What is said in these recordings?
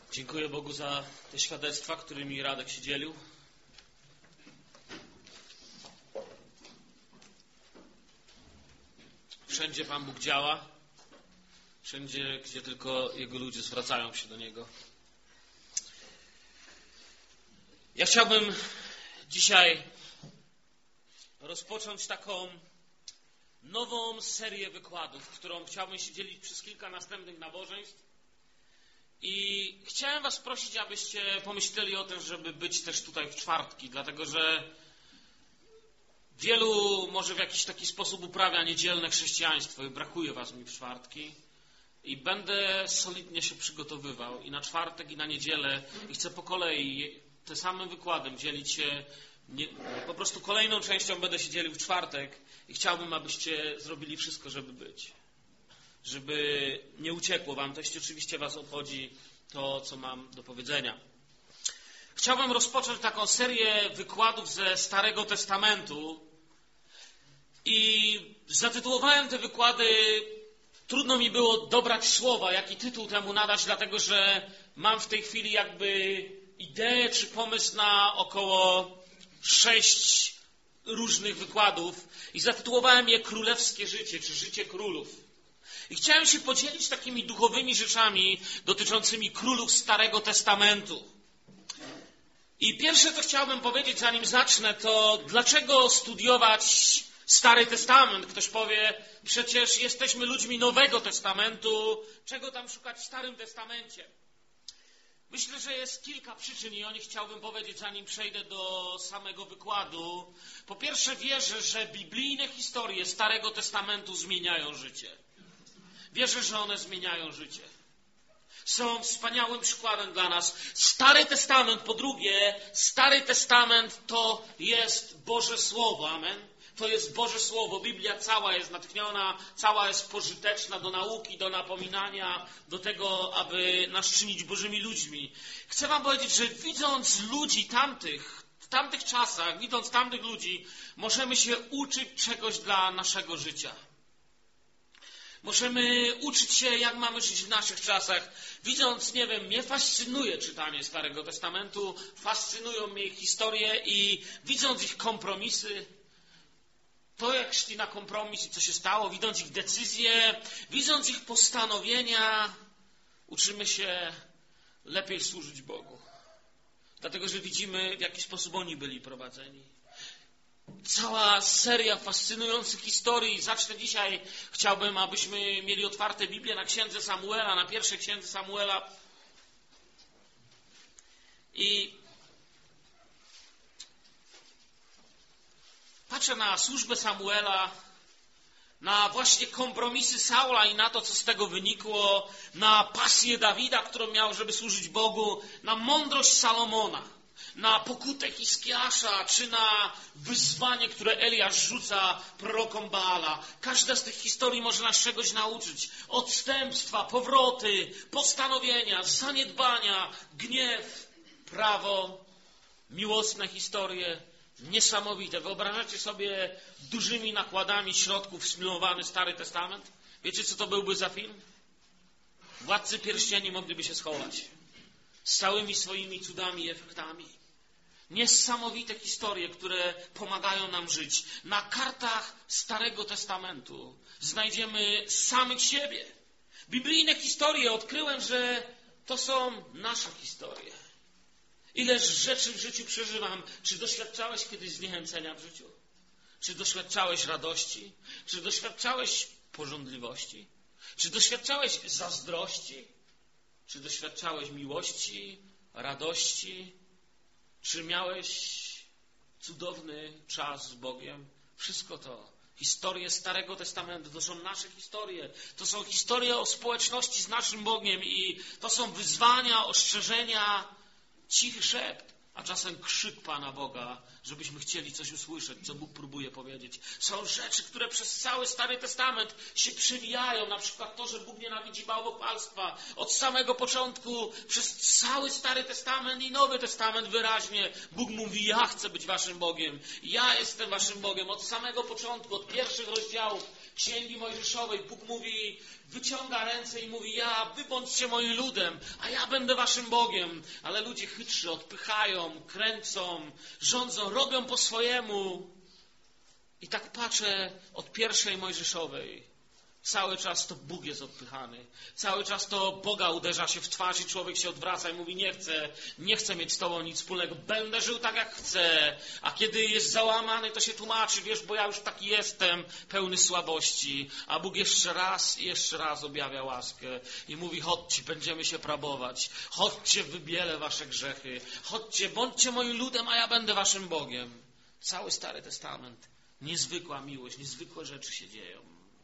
Dziękuję Bogu za te świadectwa, którymi Radek się dzielił. Wszędzie Pan Bóg działa. Wszędzie, gdzie tylko Jego ludzie zwracają się do Niego. Ja chciałbym dzisiaj rozpocząć taką nową serię wykładów, którą chciałbym się dzielić przez kilka następnych nabożeństw. I chciałem Was prosić, abyście pomyśleli o tym, żeby być też tutaj w czwartki, dlatego że wielu może w jakiś taki sposób uprawia niedzielne chrześcijaństwo i brakuje Was mi w czwartki. I będę solidnie się przygotowywał i na czwartek, i na niedzielę. I chcę po kolei tym samym wykładem dzielić się, po prostu kolejną częścią będę się dzielił w czwartek i chciałbym, abyście zrobili wszystko, żeby być. Żeby nie uciekło Wam, to jeśli oczywiście Was obchodzi to, co mam do powiedzenia. Chciałbym rozpocząć taką serię wykładów ze Starego Testamentu i zatytułowałem te wykłady, trudno mi było dobrać słowa, jaki tytuł temu nadać, dlatego że mam w tej chwili jakby ideę czy pomysł na około 6 różnych wykładów i zatytułowałem je Królewskie Życie, czy Życie Królów. I chciałem się podzielić takimi duchowymi rzeczami dotyczącymi królów Starego Testamentu. I pierwsze, co chciałbym powiedzieć, zanim zacznę, to dlaczego studiować Stary Testament? Ktoś powie, przecież jesteśmy ludźmi Nowego Testamentu, czego tam szukać w Starym Testamencie? Myślę, że jest kilka przyczyn i o nich chciałbym powiedzieć, zanim przejdę do samego wykładu. Po pierwsze, wierzę, że biblijne historie Starego Testamentu zmieniają życie. Wierzę, że one zmieniają życie. Są wspaniałym przykładem dla nas. Stary Testament, po drugie, Stary Testament to jest Boże Słowo. Amen. To jest Boże Słowo. Biblia cała jest natchniona, cała jest pożyteczna do nauki, do napominania, do tego, aby nas czynić Bożymi ludźmi. Chcę Wam powiedzieć, że widząc ludzi w tamtych czasach, widząc tamtych ludzi, możemy się uczyć czegoś dla naszego życia. Możemy uczyć się, jak mamy żyć w naszych czasach. Widząc, nie wiem, mnie fascynuje czytanie Starego Testamentu, fascynują mnie ich historie i widząc ich kompromisy, to jak szli na kompromis i co się stało, widząc ich decyzje, widząc ich postanowienia, uczymy się lepiej służyć Bogu. Dlatego, że widzimy, w jaki sposób oni byli prowadzeni. Cała seria fascynujących historii. Zacznę dzisiaj. Chciałbym, abyśmy mieli otwarte Biblię na Księdze Samuela, na pierwszej Księdze Samuela. I patrzę na służbę Samuela, na właśnie kompromisy Saula i na to, co z tego wynikło, na pasję Dawida, którą miał, żeby służyć Bogu, na mądrość Salomona, na pokutę Hiskiasza, czy na wyzwanie, które Eliasz rzuca prorokom Baala. Każda z tych historii może nas czegoś nauczyć. Odstępstwa, powroty, postanowienia, zaniedbania, gniew, prawo, miłosne historie, niesamowite. Wyobrażacie sobie dużymi nakładami środków sfilmowany Stary Testament? Wiecie, co to byłby za film? Władcy Pierścieni mogliby się schować z całymi swoimi cudami i efektami. Niesamowite historie, które pomagają nam żyć. Na kartach Starego Testamentu znajdziemy samych siebie. Biblijne historie, odkryłem, że to są nasze historie. Ileż rzeczy w życiu przeżywam. Czy doświadczałeś kiedyś zniechęcenia w życiu? Czy doświadczałeś radości? Czy doświadczałeś pożądliwości? Czy doświadczałeś zazdrości? Czy doświadczałeś miłości, radości? Czy miałeś cudowny czas z Bogiem? Wszystko to. Historie Starego Testamentu to są nasze historie. To są historie o społeczności z naszym Bogiem i to są wyzwania, ostrzeżenia, cichy szept, a czasem krzyk Pana Boga, żebyśmy chcieli coś usłyszeć, co Bóg próbuje powiedzieć. Są rzeczy, które przez cały Stary Testament się przewijają. Na przykład to, że Bóg nienawidzi bałwochwalstwa. Od samego początku, przez cały Stary Testament i Nowy Testament wyraźnie Bóg mówi, ja chcę być waszym Bogiem. Ja jestem waszym Bogiem. Od samego początku, od pierwszych rozdziałów Księgi Mojżeszowej Bóg mówi, wyciąga ręce i mówi, wy bądźcie moim ludem, a ja będę waszym Bogiem. Ale ludzie chytrzy odpychają, kręcą, rządzą, robią po swojemu. I tak patrzę od pierwszej Mojżeszowej. Cały czas to Bóg jest odpychany. Cały czas to Boga uderza się w twarz i człowiek się odwraca i mówi, nie chcę mieć z tobą nic wspólnego. Będę żył tak, jak chcę. A kiedy jest załamany, to się tłumaczy, wiesz, bo ja już taki jestem, pełny słabości. A Bóg jeszcze raz i jeszcze raz objawia łaskę i mówi, chodźcie, będziemy się prabować. Chodźcie, wybielę wasze grzechy. Chodźcie, bądźcie moim ludem, a ja będę waszym Bogiem. Cały Stary Testament. Niezwykła miłość, niezwykłe rzeczy się dzieją.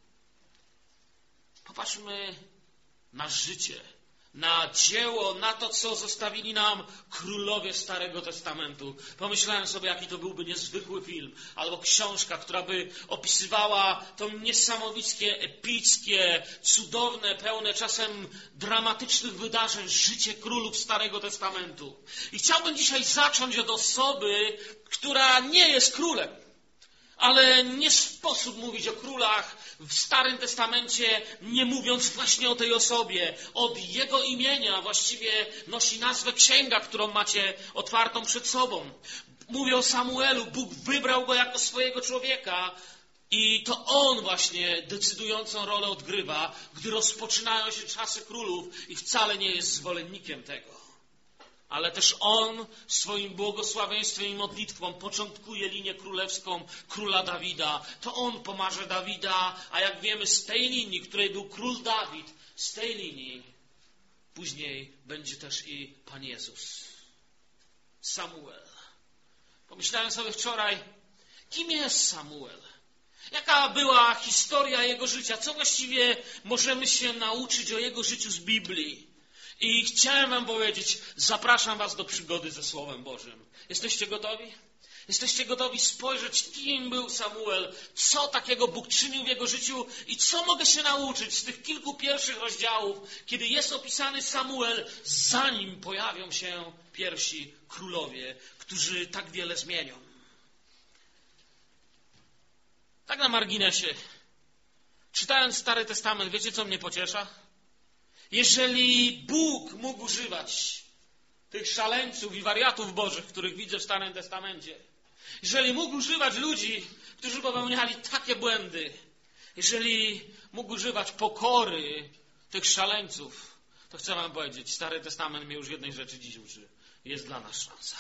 Popatrzmy na życie, na dzieło, na to, co zostawili nam królowie Starego Testamentu. Pomyślałem sobie, jaki to byłby niezwykły film, albo książka, która by opisywała to niesamowicie epickie, cudowne, pełne czasem dramatycznych wydarzeń życie królów Starego Testamentu. I chciałbym dzisiaj zacząć od osoby, która nie jest królem. Ale nie sposób mówić o królach w Starym Testamencie, nie mówiąc właśnie o tej osobie. Od jego imienia właściwie nosi nazwę księga, którą macie otwartą przed sobą. Mówię o Samuelu. Bóg wybrał go jako swojego człowieka i to on właśnie decydującą rolę odgrywa, gdy rozpoczynają się czasy królów i wcale nie jest zwolennikiem tego. Ale też on swoim błogosławieństwem i modlitwą początkuje linię królewską króla Dawida. To on pomaże Dawida, a jak wiemy z tej linii, której był król Dawid, z tej linii później będzie też i Pan Jezus. Samuel. Pomyślałem sobie wczoraj, kim jest Samuel? Jaka była historia jego życia? Co właściwie możemy się nauczyć o jego życiu z Biblii? I chciałem wam powiedzieć, zapraszam was do przygody ze Słowem Bożym. Jesteście gotowi? Jesteście gotowi spojrzeć, kim był Samuel, co takiego Bóg czynił w jego życiu i co mogę się nauczyć z tych kilku pierwszych rozdziałów, kiedy jest opisany Samuel, zanim pojawią się pierwsi królowie, którzy tak wiele zmienią. Tak na marginesie. Czytając Stary Testament, wiecie, co mnie pociesza? Jeżeli Bóg mógł używać tych szaleńców i wariatów bożych, których widzę w Starym Testamencie, jeżeli mógł używać ludzi, którzy popełniali takie błędy, jeżeli mógł używać pokory tych szaleńców, to chcę wam powiedzieć, Stary Testament mnie już jednej rzeczy dziś uczy. Jest dla nas szansa.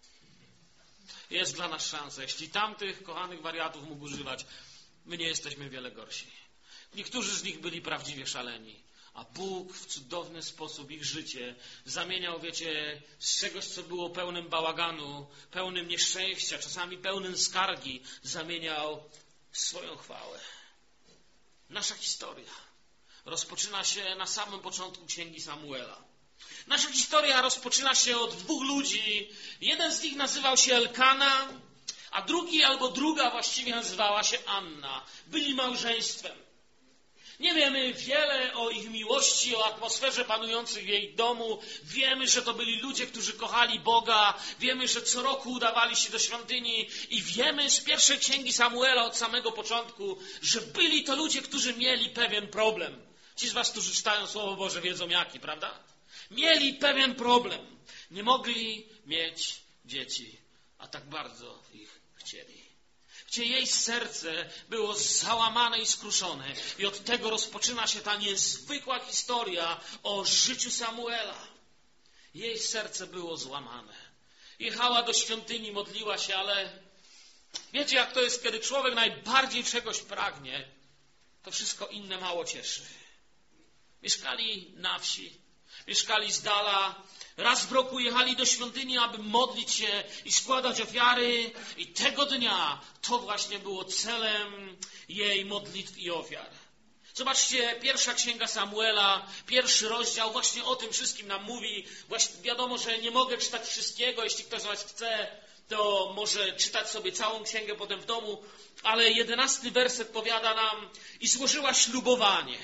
Jest dla nas szansa. Jeśli tamtych kochanych wariatów mógł używać, my nie jesteśmy wiele gorsi. Niektórzy z nich byli prawdziwie szaleni. A Bóg w cudowny sposób ich życie zamieniał, wiecie, z czegoś, co było pełnym bałaganu, pełnym nieszczęścia, czasami pełnym skargi, zamieniał w swoją chwałę. Nasza historia rozpoczyna się na samym początku Księgi Samuela. Nasza historia rozpoczyna się od dwóch ludzi. Jeden z nich nazywał się Elkana, a drugi albo druga właściwie nazywała się Anna. Byli małżeństwem. Nie wiemy wiele o ich miłości, o atmosferze panującej w jej domu. Wiemy, że to byli ludzie, którzy kochali Boga. Wiemy, że co roku udawali się do świątyni. I wiemy z pierwszej księgi Samuela od samego początku, że byli to ludzie, którzy mieli pewien problem. Ci z was, którzy czytają Słowo Boże, wiedzą jaki, prawda? Mieli pewien problem. Nie mogli mieć dzieci, a tak bardzo ich chcieli. Gdzie jej serce było załamane i skruszone. I od tego rozpoczyna się ta niezwykła historia o życiu Samuela. Jej serce było złamane. Jechała do świątyni, modliła się, ale wiecie, jak to jest, kiedy człowiek najbardziej czegoś pragnie, to wszystko inne mało cieszy. Mieszkali na wsi, mieszkali z dala. Raz w roku jechali do świątyni, aby modlić się i składać ofiary. I tego dnia to właśnie było celem jej modlitw i ofiar. Zobaczcie, pierwsza księga Samuela, pierwszy rozdział właśnie o tym wszystkim nam mówi. Właśnie wiadomo, że nie mogę czytać wszystkiego. Jeśli ktoś z was chce, to może czytać sobie całą księgę potem w domu. Ale 11 werset powiada nam: i złożyła ślubowanie,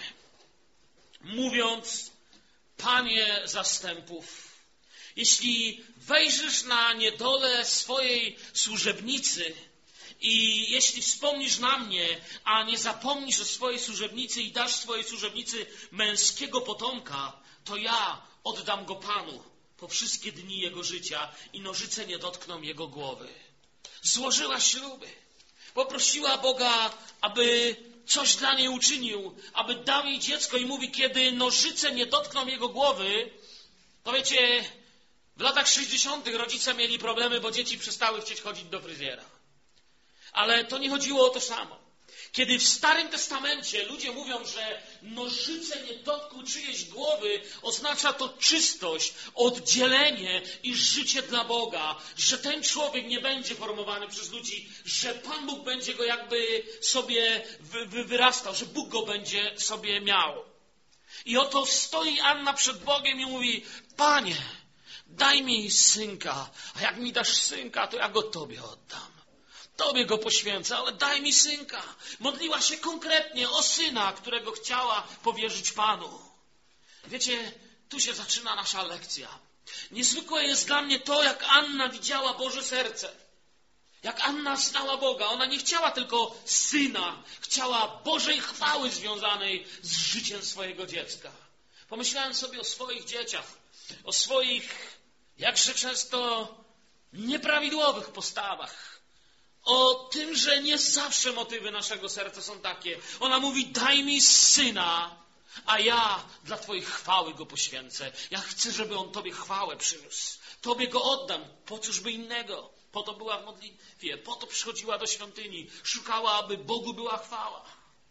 mówiąc: Panie zastępów, jeśli wejrzysz na niedolę swojej służebnicy I jeśli wspomnisz na mnie, a nie zapomnisz o swojej służebnicy i dasz swojej służebnicy męskiego potomka, to ja oddam go Panu po wszystkie dni jego życia i nożyce nie dotkną jego głowy. Złożyła śluby. Poprosiła Boga, aby coś dla niej uczynił, aby dał jej dziecko i mówi, kiedy nożyce nie dotkną jego głowy, to wiecie, w latach 60. rodzice mieli problemy, bo dzieci przestały chcieć chodzić do fryzjera. Ale to nie chodziło o to samo. Kiedy w Starym Testamencie ludzie mówią, że nożyce nie dotkły czyjejś głowy, oznacza to czystość, oddzielenie i życie dla Boga. Że ten człowiek nie będzie formowany przez ludzi, że Pan Bóg będzie go jakby sobie wyrastał, że Bóg go będzie sobie miał. I oto stoi Anna przed Bogiem i mówi: Panie, daj mi synka, a jak mi dasz synka, to ja go Tobie oddam. Tobie go poświęcę, ale daj mi synka. Modliła się konkretnie o syna, którego chciała powierzyć Panu. Wiecie, tu się zaczyna nasza lekcja. Niezwykłe jest dla mnie to, jak Anna widziała Boże serce. Jak Anna znała Boga. Ona nie chciała tylko syna. Chciała Bożej chwały związanej z życiem swojego dziecka. Pomyślałem sobie o swoich dzieciach. O swoich, jakże często, nieprawidłowych postawach. O tym, że nie zawsze motywy naszego serca są takie. Ona mówi: daj mi syna, a ja dla Twojej chwały go poświęcę. Ja chcę, żeby on Tobie chwałę przyniósł. Tobie go oddam. Po cóżby innego? Po to była w modlitwie. Po to przychodziła do świątyni. Szukała, aby Bogu była chwała.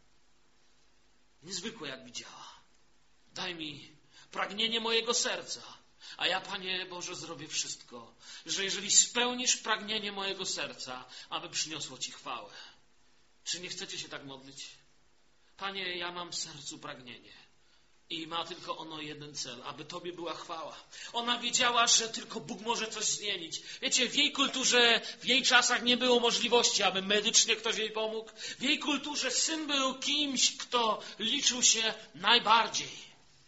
Niezwykłe jak widziała. Daj mi pragnienie mojego serca. A ja, Panie Boże, zrobię wszystko, że jeżeli spełnisz pragnienie mojego serca, aby przyniosło Ci chwałę. Czy nie chcecie się tak modlić? Panie, ja mam w sercu pragnienie i ma tylko ono jeden cel, aby Tobie była chwała. Ona wiedziała, że tylko Bóg może coś zmienić. Wiecie, w jej kulturze, w jej czasach nie było możliwości, aby medycznie ktoś jej pomógł. W jej kulturze syn był kimś, kto liczył się najbardziej.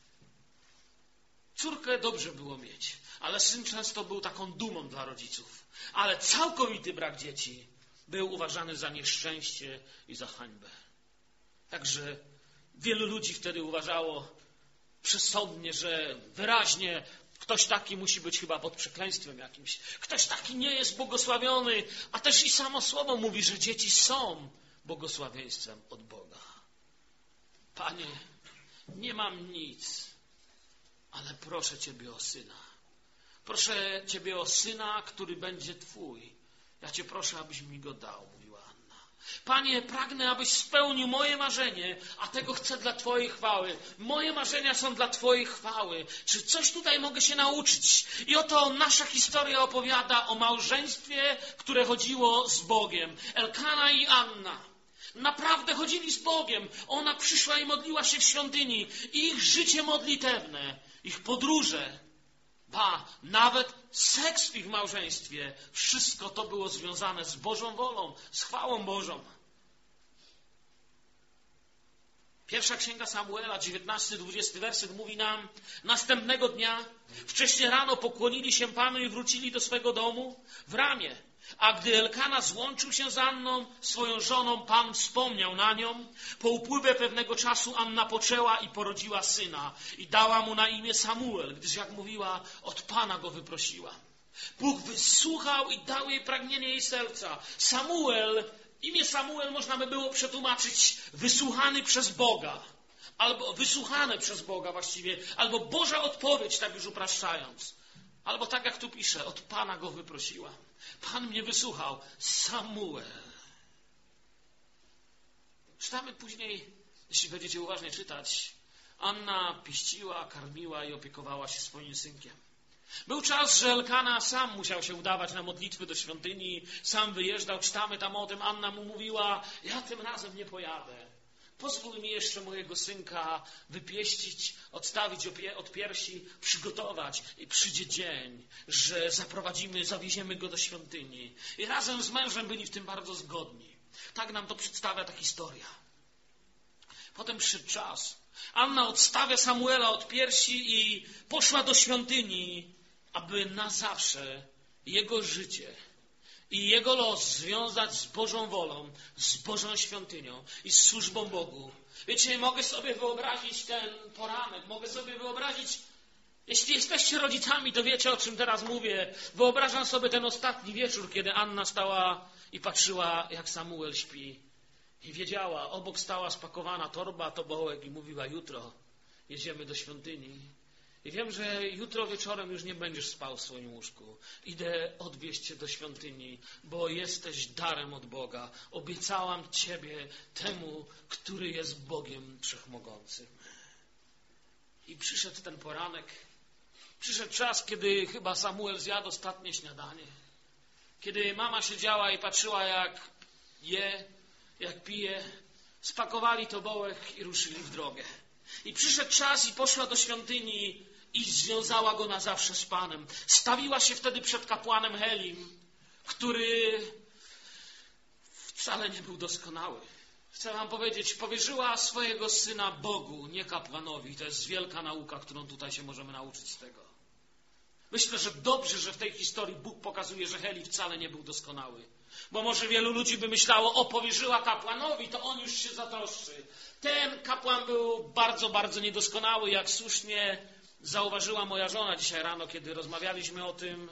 Córkę dobrze było mieć, ale syn często był taką dumą dla rodziców. Ale całkowity brak dzieci był uważany za nieszczęście i za hańbę. Także wielu ludzi wtedy uważało przesądnie, że wyraźnie ktoś taki musi być chyba pod przekleństwem jakimś. Ktoś taki nie jest błogosławiony, a też i samo słowo mówi, że dzieci są błogosławieństwem od Boga. Panie, nie mam nic, ale proszę Ciebie o syna. Proszę Ciebie o syna, który będzie Twój. Ja Cię proszę, abyś mi go dał, mówiła Anna. Panie, pragnę, abyś spełnił moje marzenie, a tego chcę dla Twojej chwały. Moje marzenia są dla Twojej chwały. Czy coś tutaj mogę się nauczyć? I oto nasza historia opowiada o małżeństwie, które chodziło z Bogiem. Elkana i Anna. Naprawdę chodzili z Bogiem. Ona przyszła i modliła się w świątyni. Ich życie modlitewne, ich podróże, nawet seks w ich małżeństwie, wszystko to było związane z Bożą wolą, z chwałą Bożą. Pierwsza księga Samuela, 19-20 werset mówi nam: następnego dnia wcześnie rano pokłonili się Panu i wrócili do swego domu w Ramie. A gdy Elkana złączył się z Anną, swoją żoną, Pan wspomniał na nią. Po upływie pewnego czasu Anna poczęła i porodziła syna i dała mu na imię Samuel, gdyż jak mówiła, od Pana go wyprosiła. Bóg wysłuchał i dał jej pragnienie jej serca. Imię Samuel można by było przetłumaczyć wysłuchany przez Boga, albo wysłuchane przez Boga właściwie, albo Boża odpowiedź, tak już upraszczając. Albo tak jak tu pisze, od Pana go wyprosiła. Pan mnie wysłuchał. Samuel. Czytamy później, jeśli będziecie uważnie czytać, Anna pieściła, karmiła i opiekowała się swoim synkiem. Był czas, że Elkana sam musiał się udawać na modlitwy do świątyni, sam wyjeżdżał, czytamy tam o tym. Anna mu mówiła: ja tym razem nie pojadę. Pozwól mi jeszcze mojego synka wypieścić, odstawić od piersi, przygotować i przyjdzie dzień, że zawieziemy go do świątyni. I razem z mężem byli w tym bardzo zgodni. Tak nam to przedstawia ta historia. Potem przyszedł czas. Anna odstawia Samuela od piersi i poszła do świątyni, aby na zawsze jego życie, i jego los związać z Bożą wolą, z Bożą świątynią i z służbą Bogu. Wiecie, mogę sobie wyobrazić ten poranek, mogę sobie wyobrazić, jeśli jesteście rodzicami, to wiecie, o czym teraz mówię. Wyobrażam sobie ten ostatni wieczór, kiedy Anna stała i patrzyła, jak Samuel śpi. I wiedziała, obok stała spakowana torba, tobołek i mówiła: jutro jedziemy do świątyni. I wiem, że jutro wieczorem już nie będziesz spał w swoim łóżku. Idę odwieźć cię do świątyni, bo jesteś darem od Boga. Obiecałam ciebie temu, który jest Bogiem Wszechmogącym. I przyszedł ten poranek. Przyszedł czas, kiedy chyba Samuel zjadł ostatnie śniadanie. Kiedy mama siedziała i patrzyła, jak je, jak pije. Spakowali tobołek i ruszyli w drogę. I przyszedł czas i poszła do świątyni i związała go na zawsze z Panem. Stawiła się wtedy przed kapłanem Helim, który wcale nie był doskonały. Chcę wam powiedzieć, powierzyła swojego syna Bogu, nie kapłanowi. To jest wielka nauka, którą tutaj się możemy nauczyć z tego. Myślę, że dobrze, że w tej historii Bóg pokazuje, że Heli wcale nie był doskonały. Bo może wielu ludzi by myślało: powierzyła kapłanowi, to on już się zatroszczy. Ten kapłan był bardzo, bardzo niedoskonały, jak słusznie zauważyła moja żona dzisiaj rano, kiedy rozmawialiśmy o tym,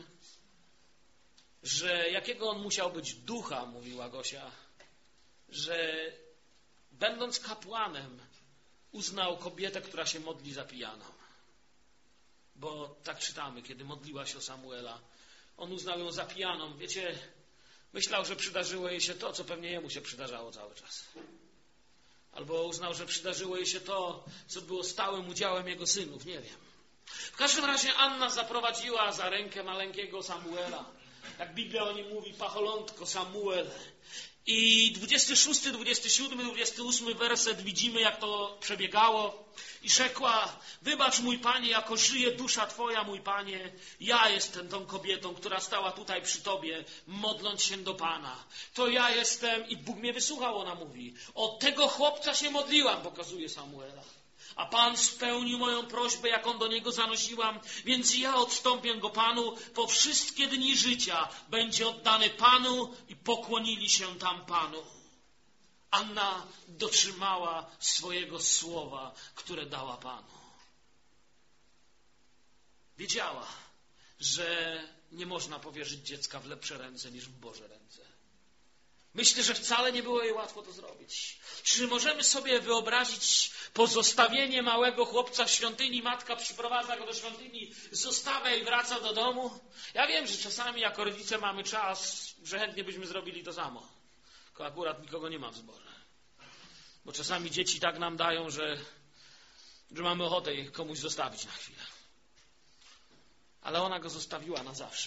że jakiego on musiał być ducha, mówiła Gosia, że będąc kapłanem uznał kobietę, która się modli za pijaną. Bo tak czytamy, kiedy modliła się o Samuela. On uznał ją za pijaną. Wiecie, myślał, że przydarzyło jej się to, co pewnie jemu się przydarzało cały czas. Albo uznał, że przydarzyło jej się to, co było stałym udziałem jego synów. Nie wiem. W każdym razie Anna zaprowadziła za rękę maleńkiego Samuela. Jak Biblia o nim mówi, pacholątko Samuel. I 26, 27, 28 werset widzimy, jak to przebiegało. I rzekła: wybacz, mój Panie, jako żyje dusza Twoja, mój Panie, ja jestem tą kobietą, która stała tutaj przy Tobie, modląc się do Pana. To ja jestem i Bóg mnie wysłuchał, ona mówi. O tego chłopca się modliłam, pokazuje Samuela. A Pan spełnił moją prośbę, jaką do Niego zanosiłam, więc ja odstąpię go Panu. Po wszystkie dni życia będzie oddany Panu i pokłonili się tam Panu. Anna dotrzymała swojego słowa, które dała Panu. Wiedziała, że nie można powierzyć dziecka w lepsze ręce niż w Boże ręce. Myślę, że wcale nie było jej łatwo to zrobić. Czy możemy sobie wyobrazić pozostawienie małego chłopca w świątyni? Matka przyprowadza go do świątyni, zostawia i wraca do domu. Ja wiem, że czasami jako rodzice mamy czas, że chętnie byśmy zrobili to samo. Tylko akurat nikogo nie ma w zborze. Bo czasami dzieci tak nam dają, że mamy ochotę je komuś zostawić na chwilę. Ale ona go zostawiła na zawsze.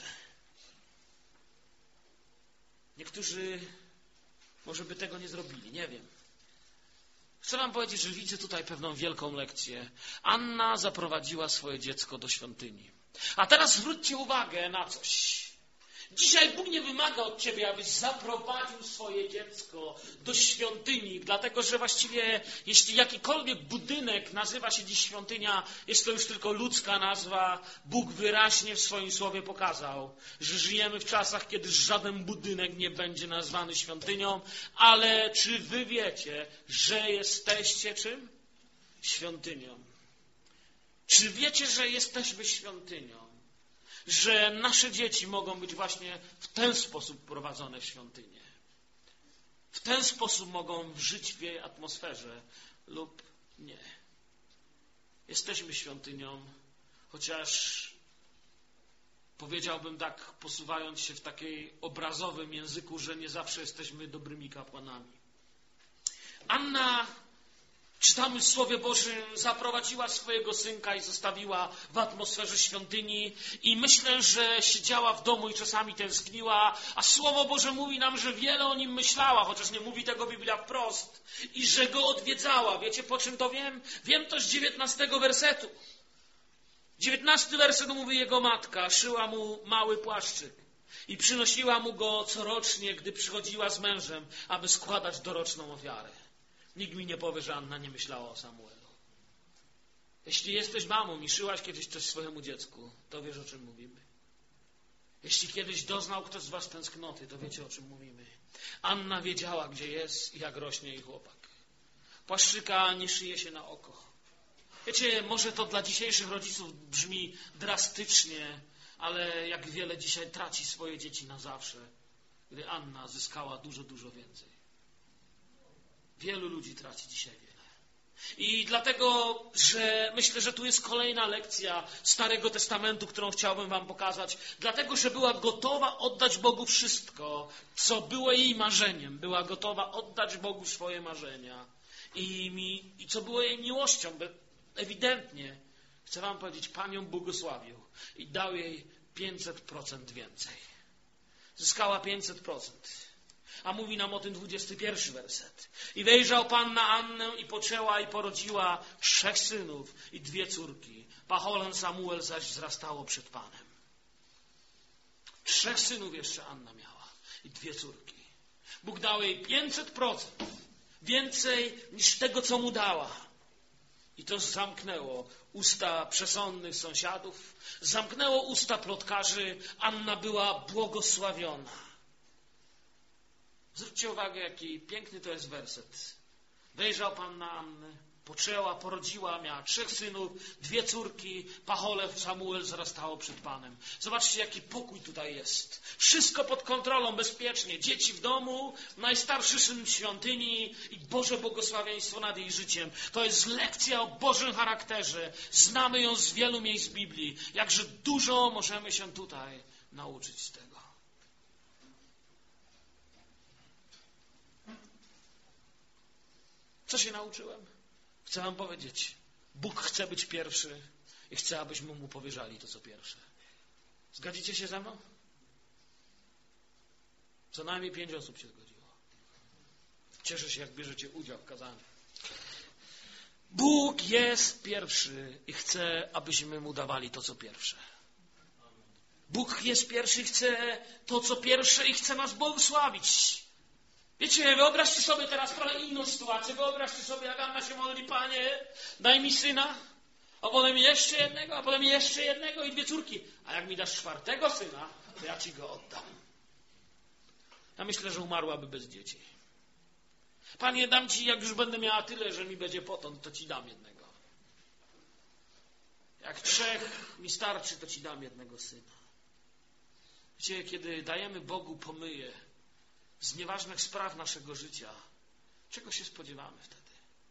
Niektórzy może by tego nie zrobili, nie wiem. Chcę wam powiedzieć, że widzę tutaj pewną wielką lekcję. Anna zaprowadziła swoje dziecko do świątyni. A teraz zwróćcie uwagę na coś. Dzisiaj Bóg nie wymaga od ciebie, abyś zaprowadził swoje dziecko do świątyni, dlatego że właściwie jeśli jakikolwiek budynek nazywa się dziś świątynia, jest to już tylko ludzka nazwa. Bóg wyraźnie w swoim słowie pokazał, że żyjemy w czasach, kiedy żaden budynek nie będzie nazwany świątynią, ale czy wy wiecie, że jesteście czym? Świątynią. Czy wiecie, że jesteśmy świątynią? Że nasze dzieci mogą być właśnie w ten sposób prowadzone w świątynię. W ten sposób mogą żyć w jej atmosferze lub nie. Jesteśmy świątynią, chociaż powiedziałbym tak, posuwając się w takiej obrazowym języku, że nie zawsze jesteśmy dobrymi kapłanami. Anna, czytamy w Słowie Bożym, zaprowadziła swojego synka i zostawiła w atmosferze świątyni i myślę, że siedziała w domu i czasami tęskniła, a Słowo Boże mówi nam, że wiele o nim myślała, chociaż nie mówi tego Biblia wprost, i że go odwiedzała. Wiecie, po czym to wiem? Wiem to z 19 wersetu. 19 werset mówi: jego matka szyła mu mały płaszczyk i przynosiła mu go corocznie, gdy przychodziła z mężem, aby składać doroczną ofiarę. Nikt mi nie powie, że Anna nie myślała o Samuelu. Jeśli jesteś mamą i szyłaś kiedyś coś swojemu dziecku, to wiesz, o czym mówimy. Jeśli kiedyś doznał ktoś z was tęsknoty, to wiecie, o czym mówimy. Anna wiedziała, gdzie jest i jak rośnie jej chłopak. Płaszczyka nie szyje się na oko. Wiecie, może to dla dzisiejszych rodziców brzmi drastycznie, ale jak wiele dzisiaj traci swoje dzieci na zawsze, gdy Anna zyskała dużo, dużo więcej. Wielu ludzi traci dzisiaj wiele. I dlatego, że myślę, że tu jest kolejna lekcja Starego Testamentu, którą chciałbym wam pokazać. Dlatego, że była gotowa oddać Bogu wszystko, co było jej marzeniem. Była gotowa oddać Bogu swoje marzenia. I co było jej miłością. Ewidentnie, chcę wam powiedzieć, Pan ją błogosławił i dał jej 500% więcej. Zyskała 500%. A mówi nam o tym 21 werset. I wejrzał Pan na Annę i poczęła i porodziła 3 synów i 2 córki. Pacholę Samuel zaś wzrastało przed Panem. 3 synów jeszcze Anna miała i 2 córki. Bóg dał jej 500%. Więcej niż tego, co mu dała. I to zamknęło usta przesądnych sąsiadów. Zamknęło usta plotkarzy. Anna była błogosławiona. Zwróćcie uwagę, jaki piękny to jest werset. Wejrzał Pan na Annę, poczęła, porodziła, miała 3 synów, 2 córki, pachole Samuel wzrastało przed Panem. Zobaczcie, jaki pokój tutaj jest. Wszystko pod kontrolą, bezpiecznie. Dzieci w domu, najstarszy syn w świątyni i Boże błogosławieństwo nad jej życiem. To jest lekcja o Bożym charakterze. Znamy ją z wielu miejsc Biblii. Jakże dużo możemy się tutaj nauczyć z tego. Co się nauczyłem? Chcę wam powiedzieć, Bóg chce być pierwszy i chce, abyśmy Mu powierzali to, co pierwsze. Zgodzicie się ze mną? Co najmniej 5 osób się zgodziło. Cieszę się, jak bierzecie udział w kazaniu. Bóg jest pierwszy i chce, abyśmy Mu dawali to, co pierwsze. Bóg jest pierwszy i chce to, co pierwsze i chce nas błogosławić. Wiecie, wyobraźcie sobie teraz trochę inną sytuację. Wyobraźcie sobie, jak Anna się modli: Panie, daj mi syna, a potem jeszcze jednego, a potem jeszcze jednego i 2 córki. A jak mi dasz 4 syna, to ja Ci go oddam. Ja myślę, że umarłaby bez dzieci. Panie, dam Ci, jak już będę miała tyle, że mi będzie potąd, to Ci dam jednego. Jak 3 mi starczy, to Ci dam jednego syna. Wiecie, kiedy dajemy Bogu pomyje z nieważnych spraw naszego życia, czego się spodziewamy wtedy?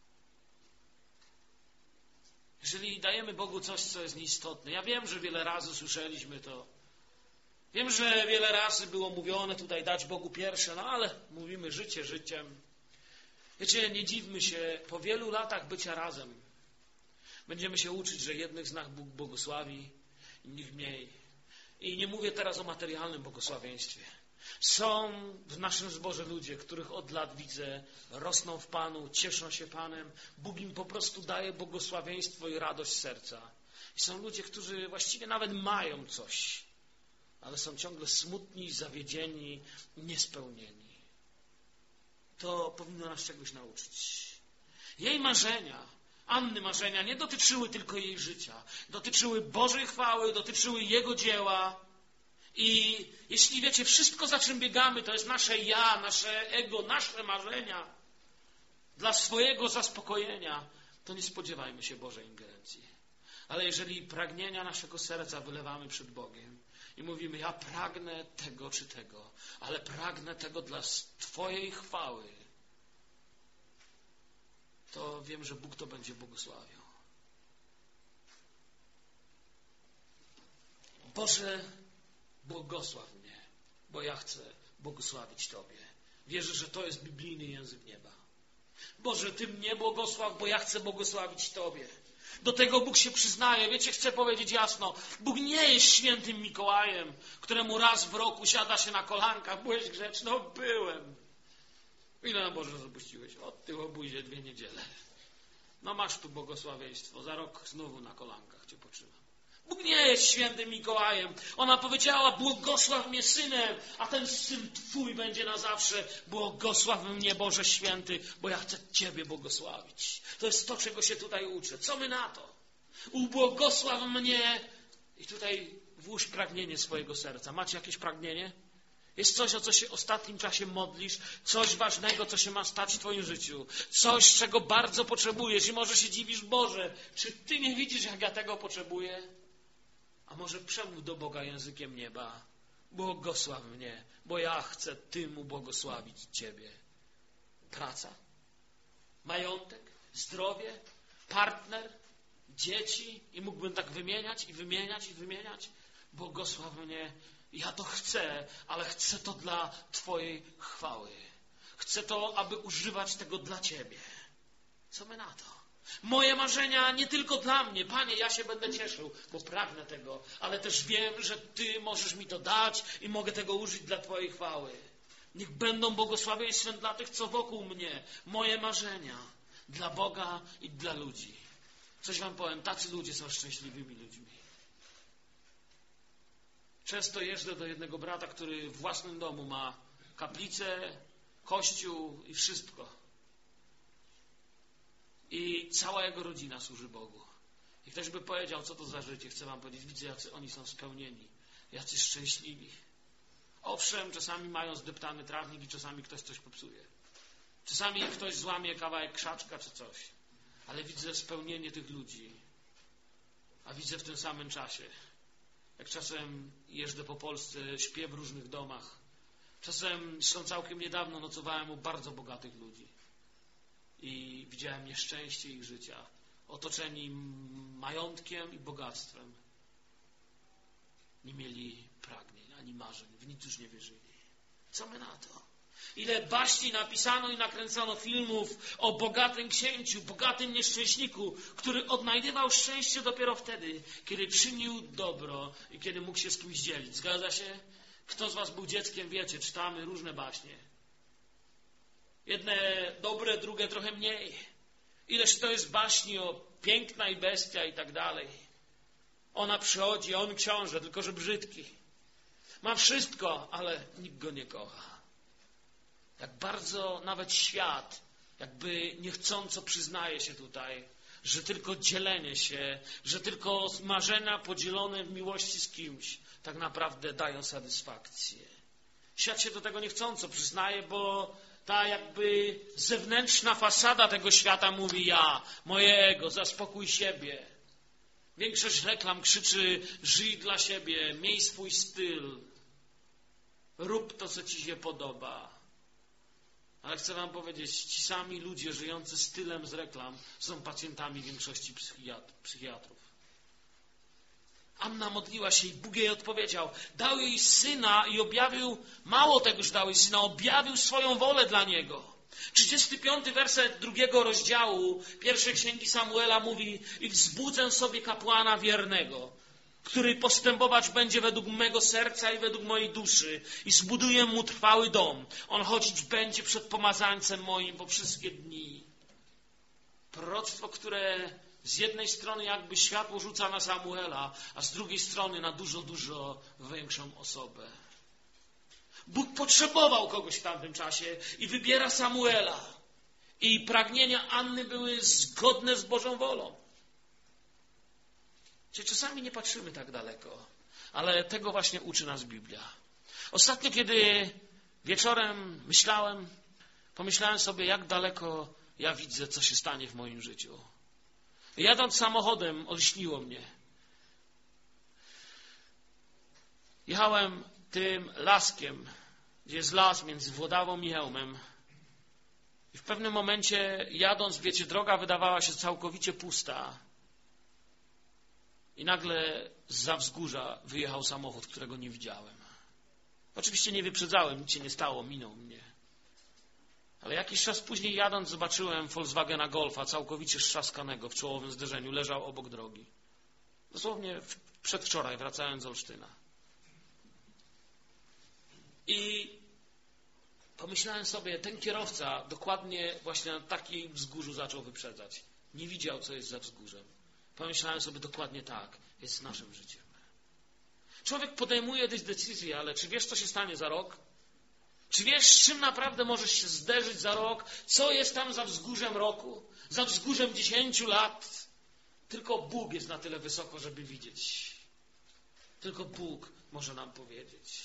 Jeżeli dajemy Bogu coś, co jest nieistotne. Ja wiem, że wiele razy słyszeliśmy to. Wiem, że wiele razy było mówione tutaj dać Bogu pierwsze, no ale mówimy życie życiem. Wiecie, nie dziwmy się, po wielu latach bycia razem będziemy się uczyć, że jednych z nas Bóg błogosławi, innych mniej. I nie mówię teraz o materialnym błogosławieństwie. Są w naszym zborze ludzie, których od lat widzę, rosną w Panu, cieszą się Panem. Bóg im po prostu daje błogosławieństwo i radość serca. I są ludzie, którzy właściwie nawet mają coś, ale są ciągle smutni, zawiedzieni, niespełnieni. To powinno nas czegoś nauczyć. Jej marzenia, Anny marzenia nie dotyczyły tylko jej życia. Dotyczyły Bożej chwały, dotyczyły Jego dzieła. I jeśli wiecie, wszystko, za czym biegamy, to jest nasze ja, nasze ego, nasze marzenia dla swojego zaspokojenia, to nie spodziewajmy się Bożej ingerencji. Ale jeżeli pragnienia naszego serca wylewamy przed Bogiem i mówimy: ja pragnę tego czy tego, ale pragnę tego dla Twojej chwały, to wiem, że Bóg to będzie błogosławił. Boże, błogosław mnie, bo ja chcę błogosławić Tobie. Wierzę, że to jest biblijny język nieba. Boże, Ty mnie błogosław, bo ja chcę błogosławić Tobie. Do tego Bóg się przyznaje. Wiecie, chcę powiedzieć jasno, Bóg nie jest świętym Mikołajem, któremu raz w roku siada się na kolankach. Byłeś grzeczny? No, byłem. Ile na Boże zapuściłeś? Od Ty obuzie 2 niedziele. No masz tu błogosławieństwo. Za rok znowu na kolankach Cię potrzymam. Bóg nie jest świętym Mikołajem. Ona powiedziała: błogosław mnie synem, a ten syn Twój będzie na zawsze. Błogosław mnie, Boże Święty, bo ja chcę Ciebie błogosławić. To jest to, czego się tutaj uczę. Co my na to? Ubłogosław mnie. I tutaj w włóż pragnienie swojego serca. Macie jakieś pragnienie? Jest coś, o co się w ostatnim czasie modlisz, coś ważnego, co się ma stać w twoim życiu, coś, czego bardzo potrzebujesz i może się dziwisz, Boże, czy Ty nie widzisz, jak ja tego potrzebuję? A może przemów do Boga językiem nieba. Błogosław mnie, bo ja chcę Tym ubłogosławić Ciebie. Praca, majątek, zdrowie, partner, dzieci i mógłbym tak wymieniać i wymieniać i wymieniać. Błogosław mnie. Ja to chcę, ale chcę to dla Twojej chwały. Chcę to, aby używać tego dla Ciebie. Co my na to? Moje marzenia nie tylko dla mnie. Panie, ja się będę cieszył, bo pragnę tego, ale też wiem, że Ty możesz mi to dać i mogę tego użyć dla Twojej chwały. Niech będą błogosławieństwem dla tych, co wokół mnie. Moje marzenia dla Boga i dla ludzi. Coś wam powiem, tacy ludzie są szczęśliwymi ludźmi. Często jeżdżę do jednego brata, który w własnym domu ma kaplicę, kościół i wszystko. I cała jego rodzina służy Bogu. I ktoś by powiedział, co to za życie, chcę wam powiedzieć, widzę, jacy oni są spełnieni, jacy szczęśliwi. Owszem, czasami mają zdeptany trawnik i czasami ktoś coś popsuje. Czasami ktoś złamie kawałek krzaczka czy coś. Ale widzę spełnienie tych ludzi. A widzę w tym samym czasie, jak czasem jeżdżę po Polsce, śpię w różnych domach. Czasem, całkiem niedawno nocowałem u bardzo bogatych ludzi. I widziałem nieszczęście ich życia. Otoczeni majątkiem i bogactwem. Nie mieli pragnień, ani marzeń. W nic już nie wierzyli. Co my na to? Ile baśni napisano i nakręcono filmów o bogatym księciu, bogatym nieszczęśniku, który odnajdywał szczęście dopiero wtedy, kiedy czynił dobro i kiedy mógł się z kimś dzielić. Zgadza się? Kto z was był dzieckiem, wiecie, czytamy różne baśnie. Jedne dobre, drugie trochę mniej. Ileż to jest baśni o piękna i bestia i tak dalej. Ona przychodzi, a on książę, tylko że brzydki. Ma wszystko, ale nikt go nie kocha. Jak bardzo nawet świat jakby niechcąco przyznaje się tutaj, że tylko dzielenie się, że tylko marzenia podzielone w miłości z kimś tak naprawdę dają satysfakcję. Świat się do tego niechcąco przyznaje, bo ta jakby zewnętrzna fasada tego świata mówi ja, moje ego, zaspokój siebie. Większość reklam krzyczy żyj dla siebie, miej swój styl, rób to, co ci się podoba. Ale chcę wam powiedzieć, ci sami ludzie żyjący stylem z reklam są pacjentami większości psychiatrów. Anna modliła się i Bóg jej odpowiedział. Dał jej syna i objawił, mało tego, że dał jej syna, objawił swoją wolę dla niego. 35 werset 2 rozdziału pierwszej księgi Samuela mówi i wzbudzę sobie kapłana wiernego, który postępować będzie według mego serca i według mojej duszy i zbuduję mu trwały dom. On chodzić będzie przed pomazańcem moim po wszystkie dni. Proroctwo, które z jednej strony jakby światło rzuca na Samuela, a z drugiej strony na dużo, dużo większą osobę. Bóg potrzebował kogoś w tamtym czasie i wybiera Samuela. I pragnienia Anny były zgodne z Bożą wolą. Czyli czasami nie patrzymy tak daleko, ale tego właśnie uczy nas Biblia. Ostatnio, kiedy wieczorem pomyślałem sobie, jak daleko ja widzę, co się stanie w moim życiu. Jadąc samochodem, olśniło mnie. Jechałem tym laskiem, gdzie jest las między Włodawą i Chełmem. I w pewnym momencie jadąc, wiecie, droga wydawała się całkowicie pusta. I nagle zza wzgórza wyjechał samochód, którego nie widziałem. Oczywiście nie wyprzedzałem, nic się nie stało, minął mnie. Ale jakiś czas później jadąc zobaczyłem Volkswagena Golfa całkowicie strzaskanego w czołowym zderzeniu. Leżał obok drogi. Dosłownie przedwczoraj wracając z Olsztyna. I pomyślałem sobie, ten kierowca dokładnie właśnie na takim wzgórzu zaczął wyprzedzać. Nie widział, co jest za wzgórzem. Pomyślałem sobie dokładnie tak, jest z naszym życiem. Człowiek podejmuje decyzje, ale czy wiesz, co się stanie za rok? Czy wiesz, z czym naprawdę możesz się zderzyć za rok? Co jest tam za wzgórzem roku? Za wzgórzem 10 lat? Tylko Bóg jest na tyle wysoko, żeby widzieć. Tylko Bóg może nam powiedzieć.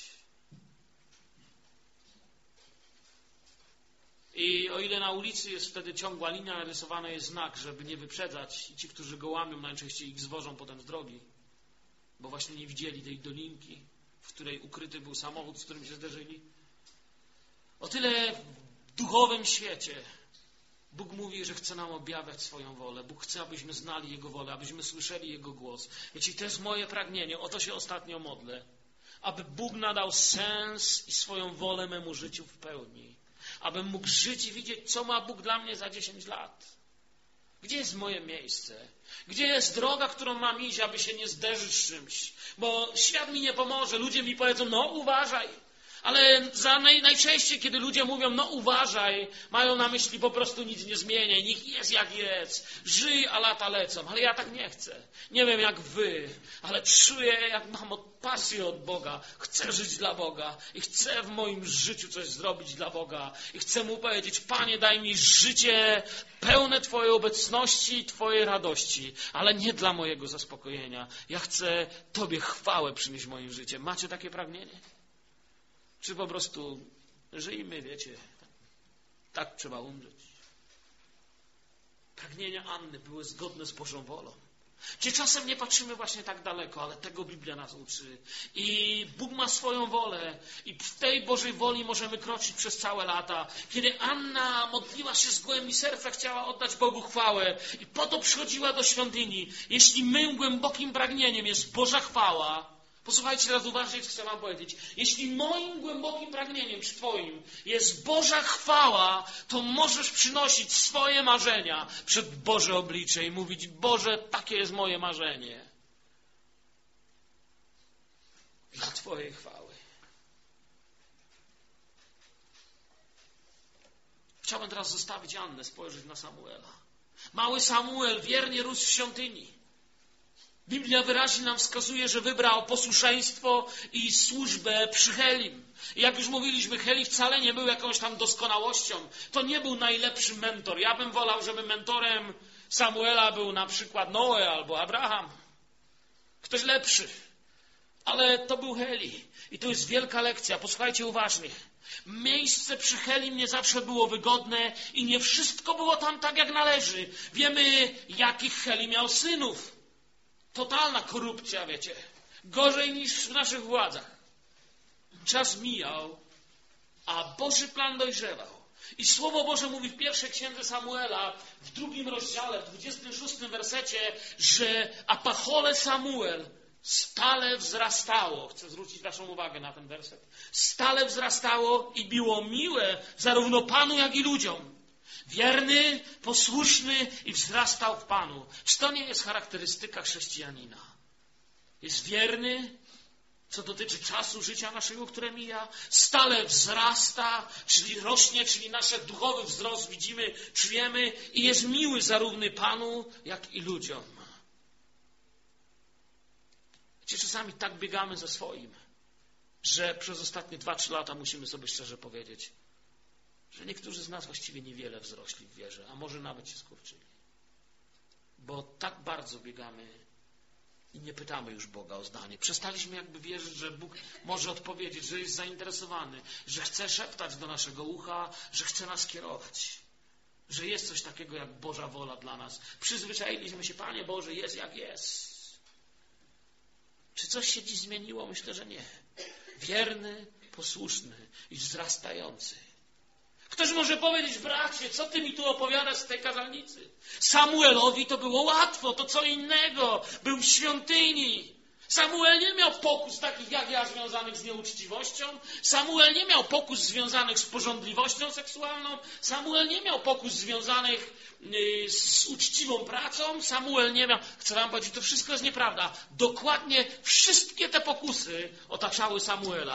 I o ile na ulicy jest wtedy ciągła linia, narysowany jest znak, żeby nie wyprzedzać, i ci, którzy go łamią, najczęściej ich zwożą potem z drogi, bo właśnie nie widzieli tej dolinki, w której ukryty był samochód, z którym się zderzyli. O tyle w duchowym świecie Bóg mówi, że chce nam objawiać swoją wolę. Bóg chce, abyśmy znali Jego wolę, abyśmy słyszeli Jego głos. Wiecie, to jest moje pragnienie, o to się ostatnio modlę. Aby Bóg nadał sens i swoją wolę memu życiu w pełni. Abym mógł żyć i widzieć, co ma Bóg dla mnie za 10 lat. Gdzie jest moje miejsce? Gdzie jest droga, którą mam iść, aby się nie zderzyć z czymś? Bo świat mi nie pomoże. Ludzie mi powiedzą, no uważaj. Ale najczęściej, kiedy ludzie mówią, no uważaj, mają na myśli po prostu nic nie zmieniaj, niech jest jak jest, żyj, a lata lecą. Ale ja tak nie chcę. Nie wiem jak wy, ale czuję, jak mam pasję od Boga. Chcę żyć dla Boga i chcę w moim życiu coś zrobić dla Boga. I chcę Mu powiedzieć, Panie, daj mi życie pełne Twojej obecności i Twojej radości, ale nie dla mojego zaspokojenia. Ja chcę Tobie chwałę przynieść w moim życiu. Macie takie pragnienie? Czy po prostu żyjmy, wiecie, tak trzeba umrzeć. Pragnienia Anny były zgodne z Bożą wolą. Gdzie czasem nie patrzymy właśnie tak daleko, ale tego Biblia nas uczy. I Bóg ma swoją wolę i w tej Bożej woli możemy kroczyć przez całe lata. Kiedy Anna modliła się z głębi serca, chciała oddać Bogu chwałę i po to przychodziła do świątyni. Jeśli mym głębokim pragnieniem jest Boża chwała, posłuchajcie teraz uważnie, co chcę wam powiedzieć. Jeśli moim głębokim pragnieniem, czy twoim, jest Boża chwała, to możesz przynosić swoje marzenia przed Boże oblicze i mówić, Boże, takie jest moje marzenie. Dla Twojej chwały. Chciałbym teraz zostawić Annę, spojrzeć na Samuela. Mały Samuel wiernie rósł w świątyni. Biblia wyraźnie nam wskazuje, że wybrał posłuszeństwo i służbę przy Helim. I jak już mówiliśmy, Heli wcale nie był jakąś tam doskonałością. To nie był najlepszy mentor. Ja bym wolał, żeby mentorem Samuela był na przykład Noe albo Abraham. Ktoś lepszy. Ale to był Heli. I to jest wielka lekcja. Posłuchajcie uważnie. Miejsce przy Helim nie zawsze było wygodne i nie wszystko było tam tak, jak należy. Wiemy, jakich Heli miał synów. Totalna korupcja, wiecie. Gorzej niż w naszych władzach. Czas mijał, a Boży plan dojrzewał. I Słowo Boże mówi w pierwszej księdze Samuela, w 2 rozdziale, w 26 wersecie, że a pachole Samuel stale wzrastało. Chcę zwrócić waszą uwagę na ten werset. Stale wzrastało i było miłe zarówno Panu, jak i ludziom. Wierny, posłuszny i wzrastał w Panu. Czy to nie jest charakterystyka chrześcijanina? Jest wierny, co dotyczy czasu życia naszego, które mija. Stale wzrasta, czyli rośnie, czyli nasz duchowy wzrost widzimy, czujemy i jest miły zarówno Panu, jak i ludziom. Wiecie, czasami tak biegamy za swoim, że przez ostatnie 2-3 lata musimy sobie szczerze powiedzieć, że niektórzy z nas właściwie niewiele wzrośli w wierze, a może nawet się skurczyli. Bo tak bardzo biegamy i nie pytamy już Boga o zdanie. Przestaliśmy jakby wierzyć, że Bóg może odpowiedzieć, że jest zainteresowany, że chce szeptać do naszego ucha, że chce nas kierować. Że jest coś takiego jak Boża wola dla nas. Przyzwyczailiśmy się, Panie Boże, jest jak jest. Czy coś się dziś zmieniło? Myślę, że nie. Wierny, posłuszny i wzrastający. Ktoś może powiedzieć, bracie, co ty mi tu opowiadasz z tej kazalnicy? Samuelowi to było łatwo, to co innego. Był w świątyni. Samuel nie miał pokus takich jak ja związanych z nieuczciwością. Samuel nie miał pokus związanych z pożądliwością seksualną. Samuel nie miał pokus związanych z uczciwą pracą. Samuel nie miał... Chcę wam powiedzieć, to wszystko jest nieprawda. Dokładnie wszystkie te pokusy otaczały Samuela.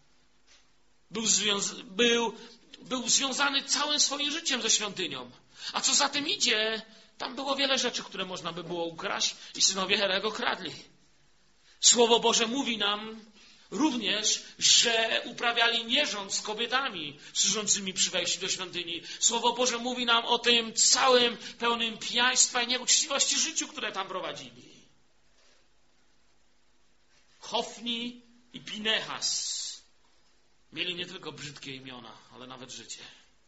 Był związany całym swoim życiem ze świątynią. A co za tym idzie, tam było wiele rzeczy, które można by było ukraść i synowie Helego kradli. Słowo Boże mówi nam również, że uprawiali nierząd z kobietami służącymi przy wejściu do świątyni. Słowo Boże mówi nam o tym całym pełnym pijaństwa i nieuczciwości życiu, które tam prowadzili. Hofni i Pinehas mieli nie tylko brzydkie imiona, ale nawet życie.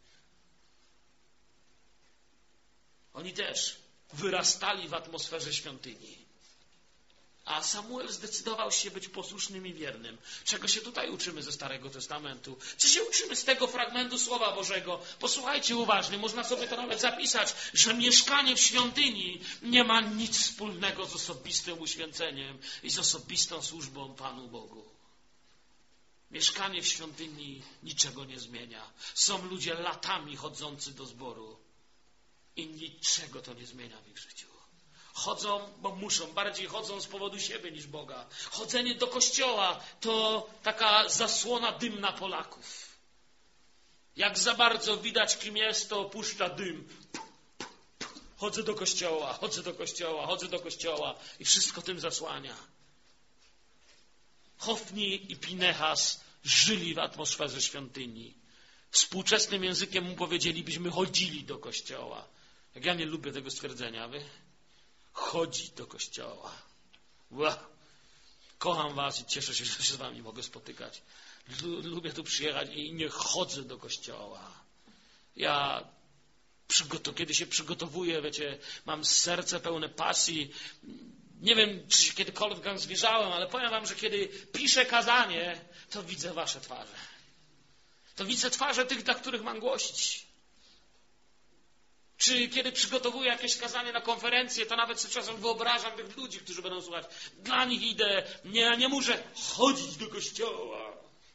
Oni też wyrastali w atmosferze świątyni. A Samuel zdecydował się być posłusznym i wiernym. Czego się tutaj uczymy ze Starego Testamentu? Co się uczymy z tego fragmentu Słowa Bożego? Posłuchajcie uważnie, można sobie to nawet zapisać, że mieszkanie w świątyni nie ma nic wspólnego z osobistym uświęceniem i z osobistą służbą Panu Bogu. Mieszkanie w świątyni niczego nie zmienia. Są ludzie latami chodzący do zboru i niczego to nie zmienia w ich życiu. Chodzą, bo muszą, bardziej chodzą z powodu siebie niż Boga. Chodzenie do kościoła to taka zasłona dymna Polaków. Jak za bardzo widać, kim jest, to opuszcza dym. Chodzę do kościoła, chodzę do kościoła, chodzę do kościoła i wszystko tym zasłania. Hofni i Pinehas żyli w atmosferze świątyni. Współczesnym językiem mu powiedzielibyśmy, chodzili do kościoła. Jak ja nie lubię tego stwierdzenia, wy? Chodzi do kościoła. Kocham was i cieszę się, że się z wami mogę spotykać. Lubię tu przyjechać i nie chodzę do kościoła. Ja kiedy się przygotowuję, wiecie, mam serce pełne pasji. Nie wiem, czy się kiedykolwiek zwierzałem, ale powiem wam, że kiedy piszę kazanie, to widzę wasze twarze. To widzę twarze tych, dla których mam głosić. Czy kiedy przygotowuję jakieś kazanie na konferencję, to nawet sobie czasem wyobrażam tych ludzi, którzy będą słuchać. Dla nich idę, nie muszę chodzić do kościoła.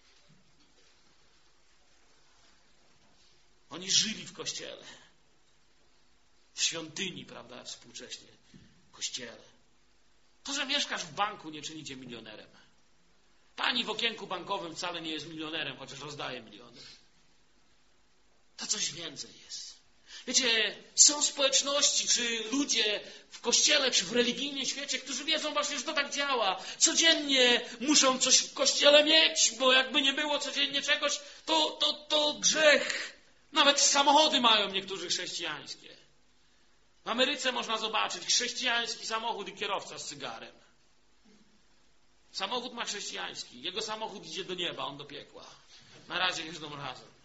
Oni żyli w kościele. W świątyni, prawda, współcześnie. W kościele. To, że mieszkasz w banku, nie czyni cię milionerem. Pani w okienku bankowym wcale nie jest milionerem, chociaż rozdaje miliony. To coś więcej jest. Wiecie, są społeczności, czy ludzie w kościele, czy w religijnym świecie, którzy wiedzą właśnie, że to tak działa. Codziennie muszą coś w kościele mieć, bo jakby nie było codziennie czegoś, to grzech. Nawet samochody mają niektórzy chrześcijańskie. W Ameryce można zobaczyć chrześcijański samochód i kierowca z cygarem. Samochód ma chrześcijański. Jego samochód idzie do nieba, on do piekła. Na razie jeżdżą razem.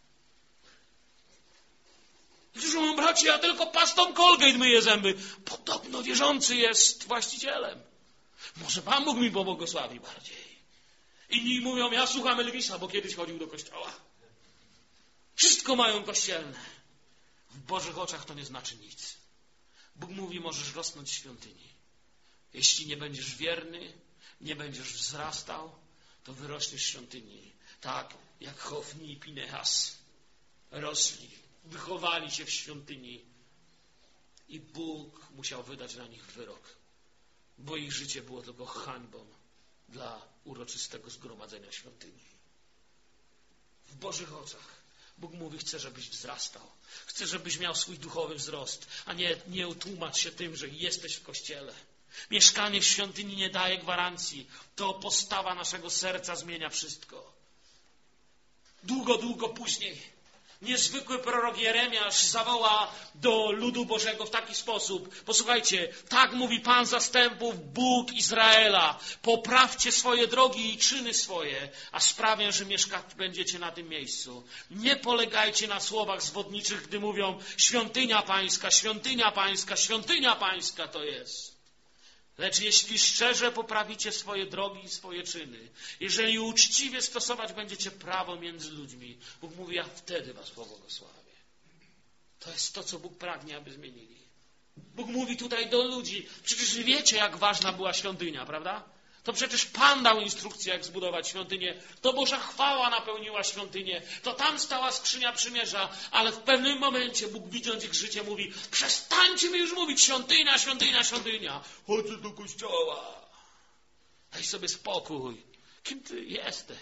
Przecież mówią, bracie, ja tylko pastą Colgate myję zęby. Podobno wierzący jest właścicielem. Może Pan Bóg mi pobłogosławi bardziej. Inni mówią, ja słucham Elvisa, bo kiedyś chodził do kościoła. Wszystko mają kościelne. W Bożych oczach to nie znaczy nic. Bóg mówi, możesz rosnąć w świątyni. Jeśli nie będziesz wierny, nie będziesz wzrastał, to wyrośniesz w świątyni. Tak jak Hofni i Pinehas rosli. Wychowali się w świątyni i Bóg musiał wydać na nich wyrok, bo ich życie było tylko hańbą dla uroczystego zgromadzenia świątyni. W Bożych oczach Bóg mówi, chce, żebyś wzrastał, chce, żebyś miał swój duchowy wzrost, a nie utłumacz się tym, że jesteś w kościele. Mieszkanie w świątyni nie daje gwarancji. To postawa naszego serca zmienia wszystko. Długo później niezwykły prorok Jeremiasz zawoła do ludu Bożego w taki sposób. Posłuchajcie, tak mówi Pan zastępów, Bóg Izraela. Poprawcie swoje drogi i czyny swoje, a sprawię, że mieszkać będziecie na tym miejscu. Nie polegajcie na słowach zwodniczych, gdy mówią świątynia pańska, świątynia pańska, świątynia pańska to jest. Lecz jeśli szczerze poprawicie swoje drogi i swoje czyny, jeżeli uczciwie stosować będziecie prawo między ludźmi, Bóg mówi, ja wtedy was pobłogosławię. To jest to, co Bóg pragnie, aby zmienili. Bóg mówi tutaj do ludzi, przecież wiecie, jak ważna była świątynia, prawda? To przecież Pan dał instrukcję, jak zbudować świątynię. To Boża chwała napełniła świątynię. To tam stała skrzynia przymierza, ale w pewnym momencie Bóg, widząc ich życie, mówi, przestańcie mi już mówić świątynia, świątynia, świątynia. Chodzę do kościoła. Daj sobie spokój. Kim ty jesteś?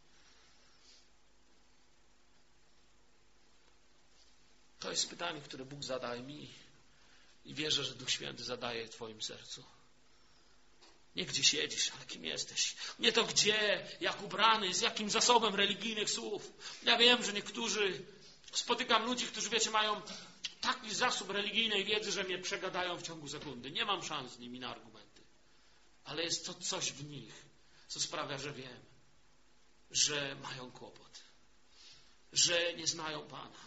To jest pytanie, które Bóg zadaje mi i wierzę, że Duch Święty zadaje w twoim sercu. Nie gdzie siedzisz, ale kim jesteś. Nie to gdzie, jak ubrany, z jakim zasobem religijnych słów. Ja wiem, że niektórzy, spotykam ludzi, którzy, wiecie, mają taki zasób religijnej wiedzy, że mnie przegadają w ciągu sekundy. Nie mam szans z nimi na argumenty. Ale jest to coś w nich, co sprawia, że wiem, że mają kłopot, że nie znają Pana.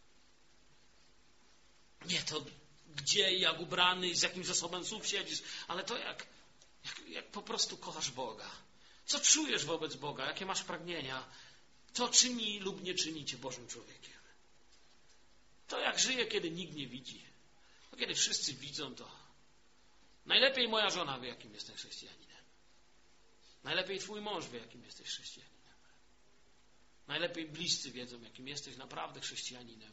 Nie to, gdzie i jak ubrany i z jakim zasobem słów siedzisz, ale to jak po prostu kochasz Boga. Co czujesz wobec Boga, jakie masz pragnienia, to czyni lub nie czyni cię Bożym człowiekiem. To jak żyje, kiedy nikt nie widzi. To kiedy wszyscy widzą, to najlepiej moja żona wie, jakim jestem chrześcijaninem. Najlepiej twój mąż wie, jakim jesteś chrześcijaninem. Najlepiej bliscy wiedzą, jakim jesteś naprawdę chrześcijaninem.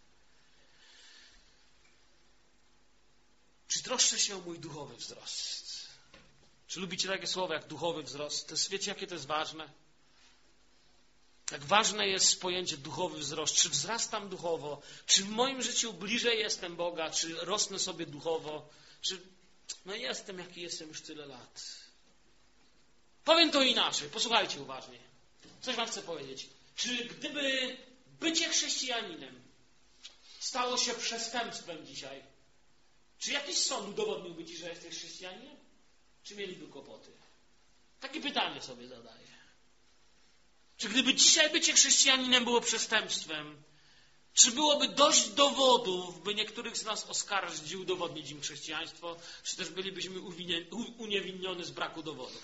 Czy troszczę się o mój duchowy wzrost? Czy lubicie takie słowa jak duchowy wzrost? Wiecie, jakie to jest ważne? Jak ważne jest pojęcie duchowy wzrost. Czy wzrastam duchowo? Czy w moim życiu bliżej jestem Boga? Czy rosnę sobie duchowo? Czy jestem, jaki jestem już tyle lat? Powiem to inaczej. Posłuchajcie uważnie. Coś wam chcę powiedzieć. Czy gdyby bycie chrześcijaninem stało się przestępstwem dzisiaj, czy jakiś sąd udowodniłby ci, że jesteś chrześcijaninem? Czy mieliby kłopoty? Takie pytanie sobie zadaję. Czy gdyby dzisiaj bycie chrześcijaninem było przestępstwem, czy byłoby dość dowodów, by niektórych z nas oskarżyć i udowodnić im chrześcijaństwo, czy też bylibyśmy uniewinnieni z braku dowodów?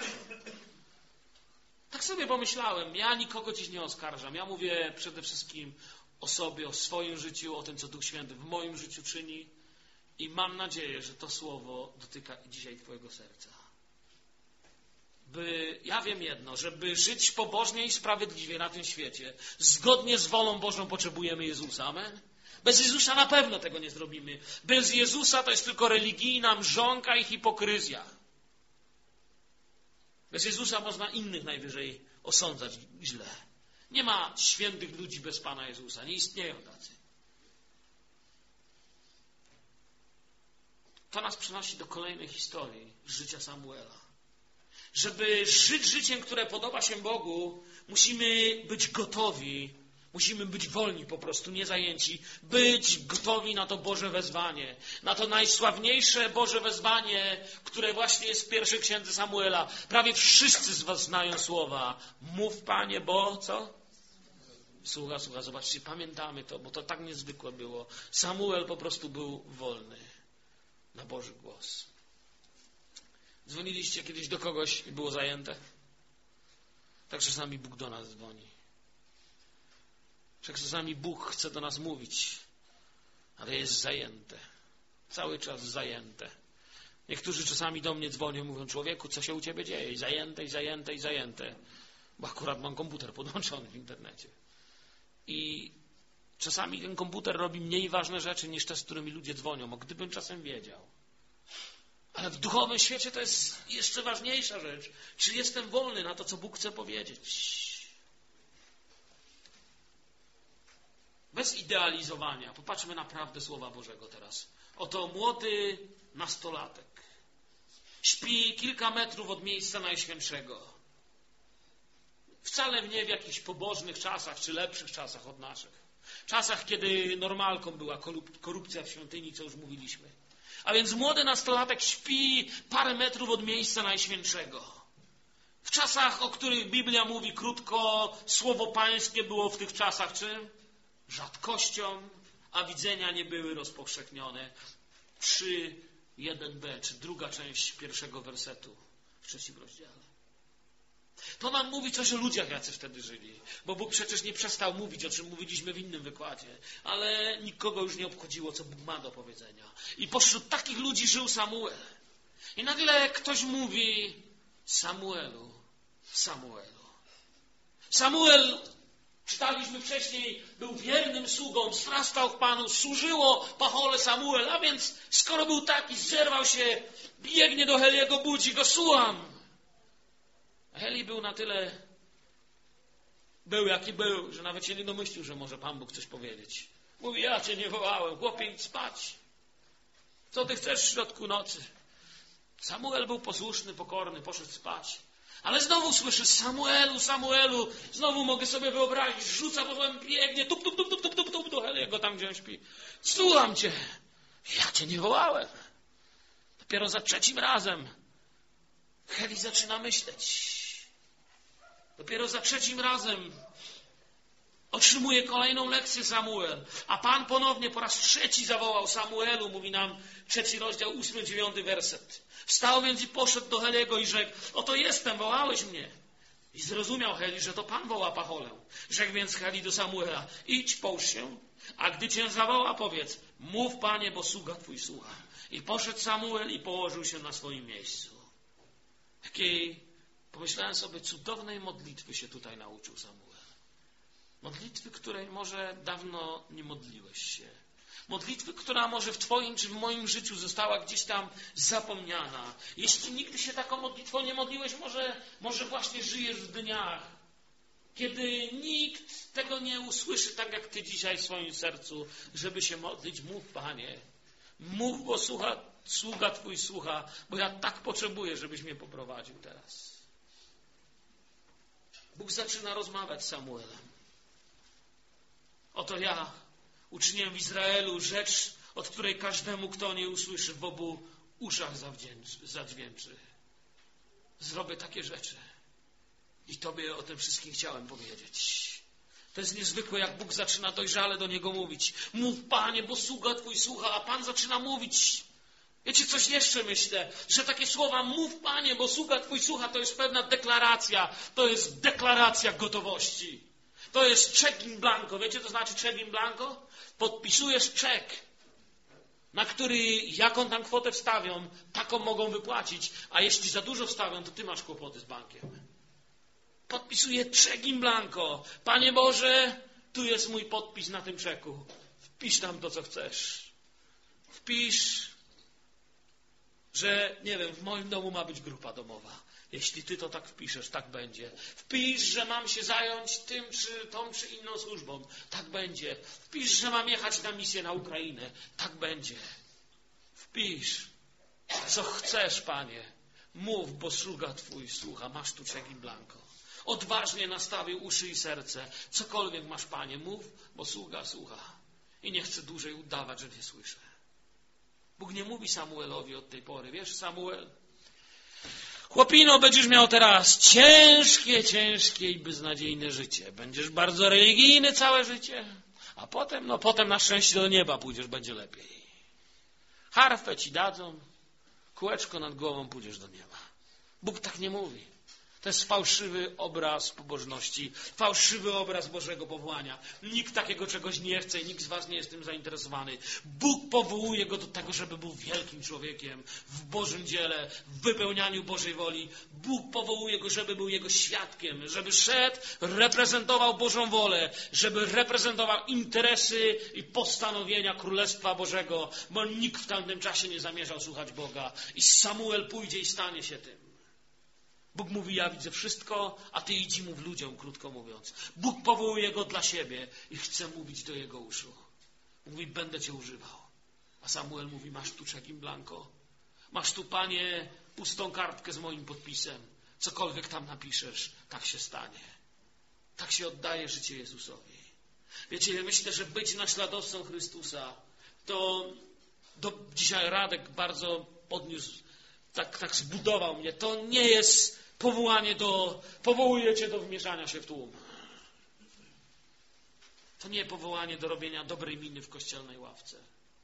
Tak sobie pomyślałem. Ja nikogo dziś nie oskarżam. Ja mówię przede wszystkim o sobie, o swoim życiu, o tym, co Duch Święty w moim życiu czyni. I mam nadzieję, że to słowo dotyka dzisiaj twojego serca. Ja wiem jedno, żeby żyć pobożnie i sprawiedliwie na tym świecie, zgodnie z wolą Bożą potrzebujemy Jezusa. Amen? Bez Jezusa na pewno tego nie zrobimy. Bez Jezusa to jest tylko religijna mrzonka i hipokryzja. Bez Jezusa można innych najwyżej osądzać źle. Nie ma świętych ludzi bez Pana Jezusa. Nie istnieją tacy. To nas przenosi do kolejnej historii z życia Samuela. Żeby żyć życiem, które podoba się Bogu, musimy być gotowi, musimy być wolni po prostu, nie zajęci, być gotowi na to Boże wezwanie, na to najsławniejsze Boże wezwanie, które właśnie jest w pierwszej księdze Samuela. Prawie wszyscy z was znają słowa. Mów, Panie, bo co? Słucha, zobaczcie, pamiętamy to, bo to tak niezwykłe było. Samuel po prostu był wolny na Boży głos. Dzwoniliście kiedyś do kogoś i było zajęte? Tak czasami Bóg do nas dzwoni. Tak czasami Bóg chce do nas mówić, ale jest zajęte. Cały czas zajęte. Niektórzy czasami do mnie dzwonią, mówią: człowieku, co się u ciebie dzieje? I zajęte. Bo akurat mam komputer podłączony w internecie. I czasami ten komputer robi mniej ważne rzeczy niż te, z którymi ludzie dzwonią. O, gdybym czasem wiedział. Ale w duchowym świecie to jest jeszcze ważniejsza rzecz. Czy jestem wolny na to, co Bóg chce powiedzieć? Bez idealizowania. Popatrzmy na prawdę Słowa Bożego teraz. Oto młody nastolatek. Śpi kilka metrów od miejsca Najświętszego. Wcale nie w jakichś pobożnych czasach, czy lepszych czasach od naszych. Czasach, kiedy normalką była korupcja w świątyni, co już mówiliśmy. A więc młody nastolatek śpi parę metrów od miejsca Najświętszego. W czasach, o których Biblia mówi krótko, słowo pańskie było w tych czasach czym? Rzadkością, a widzenia nie były rozpowszechnione. 3:1b, czy druga część pierwszego wersetu w 3 rozdziale. To nam mówi coś o ludziach, jacy wtedy żyli. Bo Bóg przecież nie przestał mówić, o czym mówiliśmy w innym wykładzie. Ale nikogo już nie obchodziło, co Bóg ma do powiedzenia. I pośród takich ludzi żył Samuel. I nagle ktoś mówi: Samuelu. Samuel, czytaliśmy wcześniej, był wiernym sługą, wzrastał w Panu, służyło pachole Samuel. A więc skoro był taki, zerwał się, biegnie do Heliego, budzi go: słucham. Heli był na tyle, jaki był, że nawet się nie domyślił, że może Pan Bóg coś powiedzieć. Mówi: ja cię nie wołałem, chłopie, idź spać. Co ty chcesz w środku nocy? Samuel był posłuszny, pokorny, poszedł spać. Ale znowu słyszy: Samuelu. Znowu mogę sobie wyobrazić, rzuca, potem biegnie, tup do Heliego, tam gdzie on śpi. Słucham cię. Ja cię nie wołałem. Dopiero za 3 razem Heli zaczyna myśleć. Dopiero za trzecim razem otrzymuje kolejną lekcję Samuel. A Pan ponownie po raz trzeci zawołał Samuelu, mówi nam 3 rozdział, 8-9 werset. Wstał więc i poszedł do Heliego i rzekł: oto jestem, wołałeś mnie. I zrozumiał Heli, że to Pan woła Pacholę. Rzekł więc Heli do Samuela: idź, połóż się, a gdy cię zawoła, powiedz: mów, Panie, bo sługa Twój słucha. I poszedł Samuel i położył się na swoim miejscu. Takiej, pomyślałem sobie, cudownej modlitwy się tutaj nauczył Samuel. Modlitwy, której może dawno nie modliłeś się. Modlitwy, która może w Twoim czy w moim życiu została gdzieś tam zapomniana. Jeśli nigdy się taką modlitwą nie modliłeś, może właśnie żyjesz w dniach, kiedy nikt tego nie usłyszy, tak jak Ty dzisiaj w swoim sercu, żeby się modlić. Mów, Panie, mów, bo sługa Twój słucha, bo ja tak potrzebuję, żebyś mnie poprowadził teraz. Bóg zaczyna rozmawiać z Samuelem. Oto ja uczyniłem w Izraelu rzecz, od której każdemu, kto nie usłyszy, w obu uszach zadźwięczy. Zrobię takie rzeczy. I Tobie o tym wszystkim chciałem powiedzieć. To jest niezwykłe, jak Bóg zaczyna dojrzale do Niego mówić. Mów, Panie, bo sługa Twój słucha, a Pan zaczyna mówić. Wiecie, coś jeszcze myślę, że takie słowa mów, Panie, bo sługa Twój słucha, to jest pewna deklaracja. To jest deklaracja gotowości. To jest czek in blanco. Wiecie, co znaczy czek in blanco? Podpisujesz czek, na który jaką tam kwotę wstawią, taką mogą wypłacić, a jeśli za dużo wstawią, to ty masz kłopoty z bankiem. Podpisuję czek in blanco. Panie Boże, tu jest mój podpis na tym czeku. Wpisz tam to, co chcesz. Wpisz, że, nie wiem, w moim domu ma być grupa domowa. Jeśli Ty to tak wpiszesz, tak będzie. Wpisz, że mam się zająć tym, czy tą, czy inną służbą. Tak będzie. Wpisz, że mam jechać na misję na Ukrainę. Tak będzie. Wpisz, co chcesz, Panie. Mów, bo sługa Twój słucha. Masz tu czek in blanco. Odważnie nastawił uszy i serce. Cokolwiek masz, Panie, mów, bo sługa słucha. I nie chcę dłużej udawać, że nie słyszę. Bóg nie mówi Samuelowi od tej pory. Wiesz, Samuel, chłopino, będziesz miał teraz ciężkie i beznadziejne życie. Będziesz bardzo religijny całe życie, a potem na szczęście do nieba pójdziesz, będzie lepiej. Harfę ci dadzą, kółeczko nad głową, pójdziesz do nieba. Bóg tak nie mówi. To jest fałszywy obraz pobożności, fałszywy obraz Bożego powołania. Nikt takiego czegoś nie chce i nikt z was nie jest tym zainteresowany. Bóg powołuje go do tego, żeby był wielkim człowiekiem w Bożym dziele, w wypełnianiu Bożej woli. Bóg powołuje go, żeby był Jego świadkiem, żeby szedł, reprezentował Bożą wolę, żeby reprezentował interesy i postanowienia Królestwa Bożego, bo nikt w tamtym czasie nie zamierzał słuchać Boga. I Samuel pójdzie i stanie się tym. Bóg mówi, ja widzę wszystko, a ty idź i mów ludziom, krótko mówiąc. Bóg powołuje go dla siebie i chce mówić do jego uszu. Mówi, będę cię używał. A Samuel mówi, masz tu czek in blanco. Masz tu, Panie, pustą kartkę z moim podpisem. Cokolwiek tam napiszesz, tak się stanie. Tak się oddaje życie Jezusowi. Wiecie, myślę, że być naśladowcą Chrystusa, to dzisiaj Radek bardzo podniósł, tak zbudował mnie. To nie jest powołuje cię do wmieszania się w tłum. To nie powołanie do robienia dobrej miny w kościelnej ławce.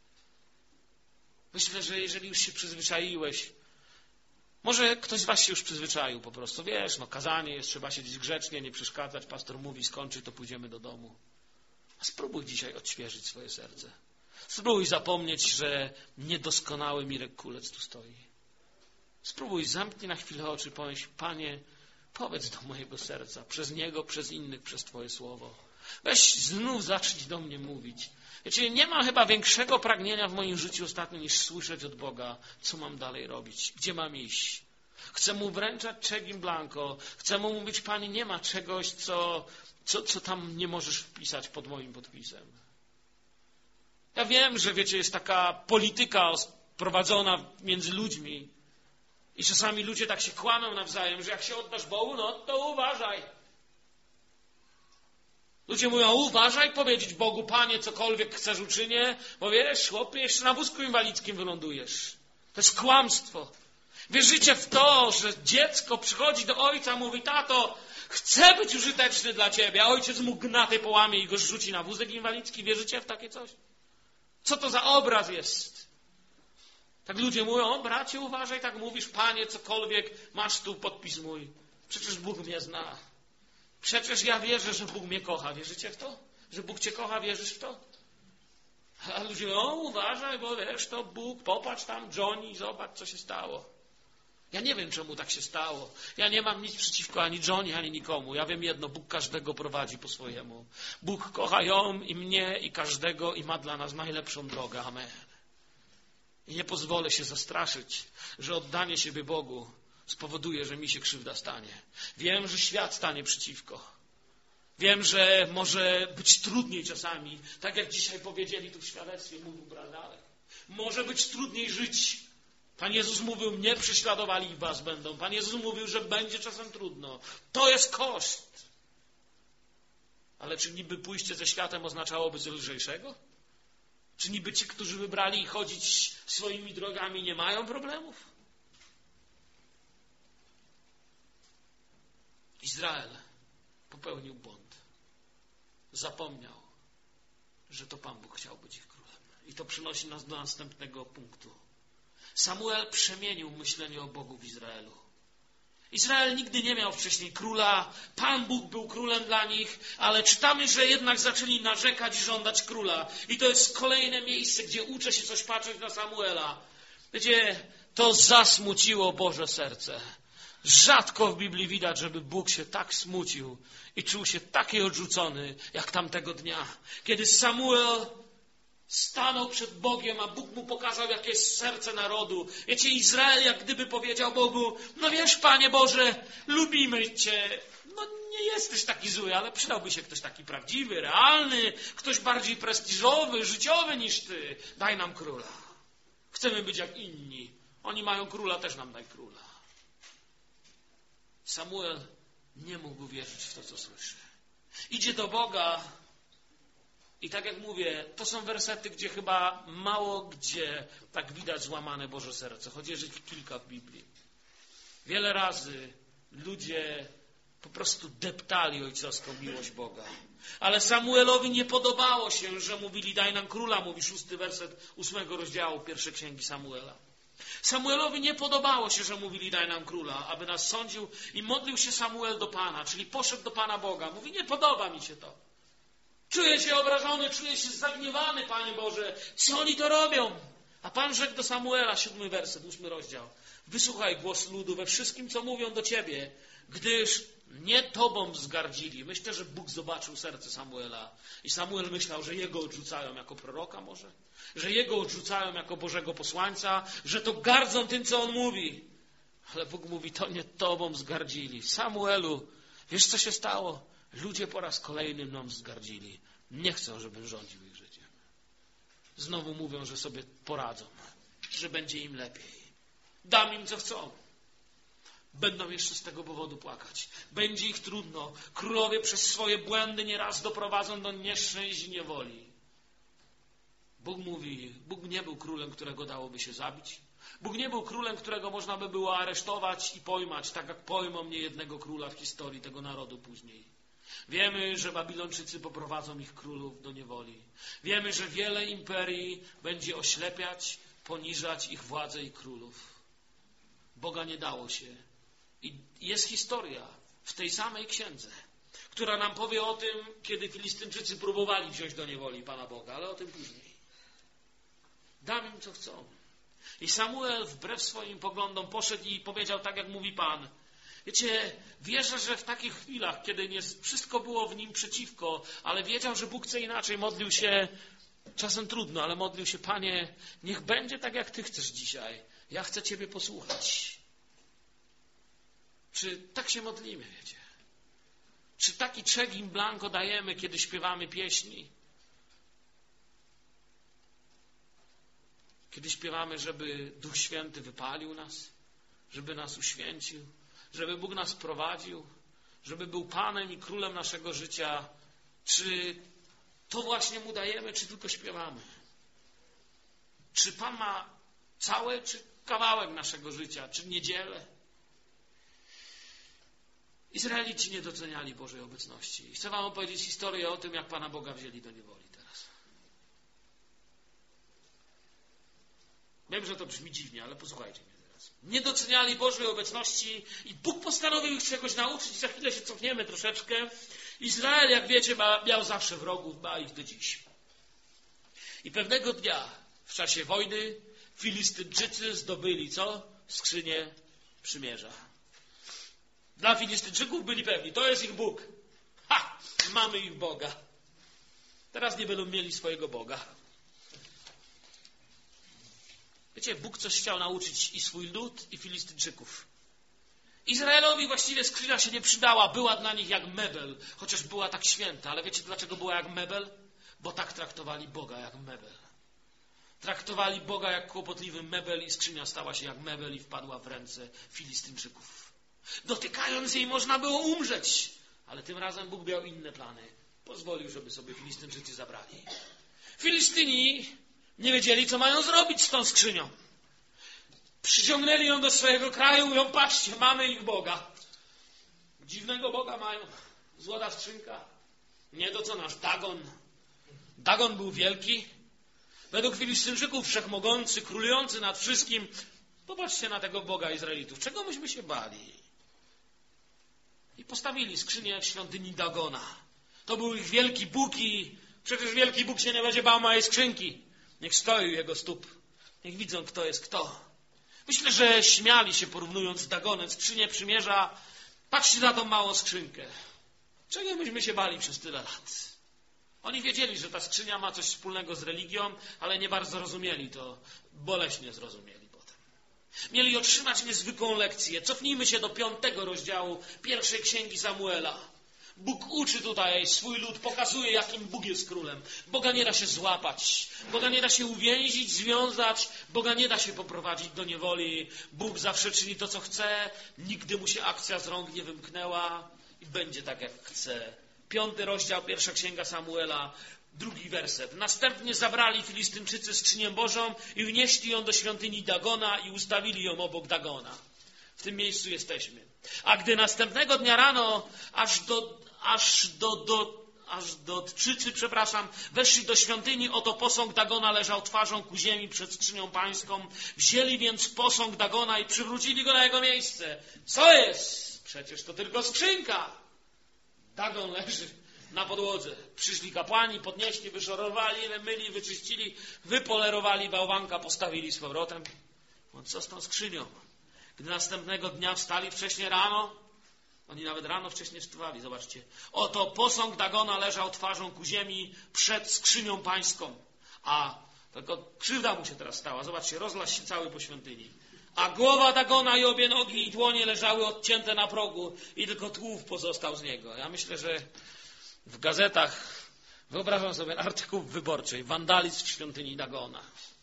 Myślę, że jeżeli już się przyzwyczaiłeś, może ktoś z was się już przyzwyczaił po prostu. Wiesz, kazanie jest, trzeba siedzieć grzecznie, nie przeszkadzać, pastor mówi, skończy, to pójdziemy do domu. A spróbuj dzisiaj odświeżyć swoje serce. Spróbuj zapomnieć, że niedoskonały Mirek Kulec tu stoi. Spróbuj, zamknij na chwilę oczy, pomyśl, Panie, powiedz do mojego serca, przez niego, przez innych, przez Twoje słowo. Weź znów zacznij do mnie mówić. Wiecie, nie ma chyba większego pragnienia w moim życiu ostatnio niż słyszeć od Boga, co mam dalej robić, gdzie mam iść. Chcę Mu wręczać czek in blanco. Chcę Mu mówić, Panie, nie ma czegoś, co tam nie możesz wpisać pod moim podpisem. Ja wiem, że wiecie, jest taka polityka prowadzona między ludźmi i czasami ludzie tak się kłamią nawzajem, że jak się oddasz Bogu, to uważaj. Ludzie mówią, uważaj powiedzieć Bogu, Panie, cokolwiek chcesz uczynię, bo wiesz, chłopie, jeszcze na wózku inwalidzkim wylądujesz. To jest kłamstwo. Wierzycie w to, że dziecko przychodzi do ojca, mówi, tato, Chcę być użyteczny dla Ciebie, a ojciec mu gnatę połamie i go zrzuci na wózek inwalidzki. Wierzycie w takie coś? Co to za obraz jest? Tak ludzie mówią, o bracie, uważaj, tak mówisz, Panie, cokolwiek, masz tu podpis mój. Przecież Bóg mnie zna. Przecież ja wierzę, że Bóg mnie kocha. Wierzycie w to? Że Bóg Cię kocha, wierzysz w to? A ludzie mówią, o uważaj, bo wiesz, to Bóg, popatrz tam, Johnny, zobacz, co się stało. Ja nie wiem, czemu tak się stało. Ja nie mam nic przeciwko ani Johnny, ani nikomu. Ja wiem jedno, Bóg każdego prowadzi po swojemu. Bóg kocha ją i mnie i każdego i ma dla nas najlepszą drogę. Amen. I nie pozwolę się zastraszyć, że oddanie siebie Bogu spowoduje, że mi się krzywda stanie. Wiem, że świat stanie przeciwko. Wiem, że może być trudniej czasami. Tak jak dzisiaj powiedzieli tu w świadectwie, mówił brat Darek. Może być trudniej żyć. Pan Jezus mówił, mnie prześladowali i was będą. Pan Jezus mówił, że będzie czasem trudno. To jest koszt. Ale czy niby pójście ze światem oznaczałoby coś lżejszego? Czy niby ci, którzy wybrali chodzić swoimi drogami, nie mają problemów? Izrael popełnił błąd. Zapomniał, że to Pan Bóg chciał być ich królem. I to przynosi nas do następnego punktu. Samuel przemienił myślenie o Bogu w Izraelu. Izrael nigdy nie miał wcześniej króla. Pan Bóg był królem dla nich, ale czytamy, że jednak zaczęli narzekać i żądać króla. I to jest kolejne miejsce, gdzie uczę się coś patrzeć na Samuela. Wiecie, to zasmuciło Boże serce. Rzadko w Biblii widać, żeby Bóg się tak smucił i czuł się taki odrzucony, jak tamtego dnia. Kiedy Samuel stanął przed Bogiem, a Bóg mu pokazał, jakie jest serce narodu. Wiecie, Izrael jak gdyby powiedział Bogu, no wiesz, Panie Boże, lubimy Cię. No nie jesteś taki zły, ale przydałby się ktoś taki prawdziwy, realny, ktoś bardziej prestiżowy, życiowy niż Ty. Daj nam króla. Chcemy być jak inni. Oni mają króla, też nam daj króla. Samuel nie mógł wierzyć w to, co słyszy. Idzie do Boga i tak jak mówię, to są wersety, gdzie chyba mało gdzie tak widać złamane Boże serce, choć jest ich kilka w Biblii. Wiele razy ludzie po prostu deptali ojcowską miłość Boga. Ale Samuelowi nie podobało się, że mówili, daj nam króla, mówi 6 werset 8 rozdziału pierwszej księgi Samuela. Samuelowi nie podobało się, że mówili, daj nam króla, aby nas sądził, i modlił się Samuel do Pana, czyli poszedł do Pana Boga. Mówi, nie podoba mi się to. Czuję się obrażony, czuję się zagniewany, Panie Boże. Co oni to robią? A Pan rzekł do Samuela, 7 werset, 8 rozdział. Wysłuchaj głos ludu we wszystkim, co mówią do Ciebie, gdyż nie Tobą wzgardzili. Myślę, że Bóg zobaczył serce Samuela. I Samuel myślał, że jego odrzucają jako proroka może? Że jego odrzucają jako Bożego posłańca? Że to gardzą tym, co on mówi? Ale Bóg mówi, to nie Tobą wzgardzili. Samuelu, wiesz, co się stało? Ludzie po raz kolejny mną wzgardzili. Nie chcą, żebym rządził ich życiem. Znowu mówią, że sobie poradzą, że będzie im lepiej. Dam im, co chcą. Będą jeszcze z tego powodu płakać. Będzie ich trudno. Królowie przez swoje błędy nieraz doprowadzą do nieszczęść i niewoli. Bóg mówi, Bóg nie był królem, którego dałoby się zabić. Bóg nie był królem, którego można by było aresztować i pojmać, tak jak pojmą niejednego króla w historii tego narodu później. Wiemy, że Babilończycy poprowadzą ich królów do niewoli. Wiemy, że wiele imperii będzie oślepiać, poniżać ich władzę i królów. Boga nie dało się. I jest historia w tej samej księdze, która nam powie o tym, kiedy Filistyńczycy próbowali wziąć do niewoli Pana Boga, ale o tym później. Dam im, co chcą. I Samuel wbrew swoim poglądom poszedł i powiedział tak, jak mówi Pan. Wiecie, wierzę, że w takich chwilach, kiedy nie wszystko było w nim przeciwko, ale wiedział, że Bóg chce inaczej, modlił się, czasem trudno, ale modlił się, Panie, niech będzie tak, jak Ty chcesz dzisiaj. Ja chcę Ciebie posłuchać. Czy tak się modlimy, wiecie? Czy taki check in blanco dajemy, kiedy śpiewamy pieśni? Kiedy śpiewamy, żeby Duch Święty wypalił nas, żeby nas uświęcił, żeby Bóg nas prowadził, żeby był Panem i Królem naszego życia. Czy to właśnie Mu dajemy, czy tylko śpiewamy? Czy Pan ma całe, czy kawałek naszego życia, czy niedzielę? Izraelici nie doceniali Bożej obecności. I chcę wam opowiedzieć historię o tym, jak Pana Boga wzięli do niewoli teraz. Wiem, że to brzmi dziwnie, ale posłuchajcie mnie teraz. Nie doceniali Bożej obecności i Bóg postanowił ich czegoś nauczyć. Za chwilę się cofniemy troszeczkę. Izrael, jak wiecie, miał zawsze wrogów, ma ich do dziś. I pewnego dnia, w czasie wojny, Filistynczycy zdobyli co? Skrzynię przymierza. Dla Filistynczyków byli pewni, to jest ich Bóg. Ha! Mamy ich Boga. Teraz nie będą mieli swojego Boga. Wiecie, Bóg coś chciał nauczyć i swój lud, i Filistynczyków. Izraelowi właściwie skrzynia się nie przydała, była dla nich jak mebel, chociaż była tak święta. Ale wiecie, dlaczego była jak mebel? Bo tak traktowali Boga jak mebel. Traktowali Boga jak kłopotliwy mebel i skrzynia stała się jak mebel i wpadła w ręce Filistynczyków. Dotykając jej można było umrzeć, ale tym razem Bóg miał inne plany. Pozwolił, żeby sobie Filistynczycy zabrali. Filistyni nie wiedzieli, co mają zrobić z tą skrzynią. Przyciągnęli ją do swojego kraju, mówią, patrzcie, mamy ich Boga. Dziwnego Boga mają. Złota skrzynka. Nie to co nasz Dagon. Dagon był wielki. Według Filistynczyków wszechmogący, królujący nad wszystkim. Popatrzcie na tego Boga Izraelitów. Czego myśmy się bali? I postawili skrzynię w świątyni Dagona. To był ich wielki Bóg i przecież wielki Bóg się nie będzie bał małej skrzynki. Niech stoi u jego stóp. Niech widzą, kto jest kto. Myślę, że śmiali się, porównując z Dagonem, skrzynię przymierza. Patrzcie na tą małą skrzynkę. Czego myśmy się bali przez tyle lat? Oni wiedzieli, że ta skrzynia ma coś wspólnego z religią, ale nie bardzo rozumieli to. Boleśnie zrozumieli potem. Mieli otrzymać niezwykłą lekcję. Cofnijmy się do 5 rozdziału pierwszej księgi Samuela. Bóg uczy tutaj swój lud, pokazuje, jakim Bóg jest królem. Boga nie da się złapać, Boga nie da się uwięzić, związać, Boga nie da się poprowadzić do niewoli. Bóg zawsze czyni to, co chce, nigdy mu się akcja z rąk nie wymknęła i będzie tak, jak chce. 5 rozdział, 1 księga Samuela, 2 werset. Następnie zabrali Filistynczycy skrzynię Bożą i wnieśli ją do świątyni Dagona i ustawili ją obok Dagona. W tym miejscu jesteśmy. A gdy następnego dnia rano aż dotczycy, weszli do świątyni, oto posąg Dagona leżał twarzą ku ziemi przed skrzynią pańską. Wzięli więc posąg Dagona i przywrócili go na jego miejsce. Co jest? Przecież to tylko skrzynka. Dagon leży na podłodze. Przyszli kapłani, podnieśli, wyszorowali, myli, wyczyścili, wypolerowali bałwanka, postawili z powrotem. Co z tą skrzynią? Gdy następnego dnia wstali wcześnie rano, oni nawet rano wcześniej wstawali, zobaczcie. Oto posąg Dagona leżał twarzą ku ziemi przed skrzynią pańską. A tylko krzywda mu się teraz stała. Zobaczcie, rozlaś się cały po świątyni. A głowa Dagona i obie nogi i dłonie leżały odcięte na progu i tylko tułów pozostał z niego. Ja myślę, że w gazetach wyobrażam sobie artykuł wyborczy. Wandalizm w świątyni Dagona.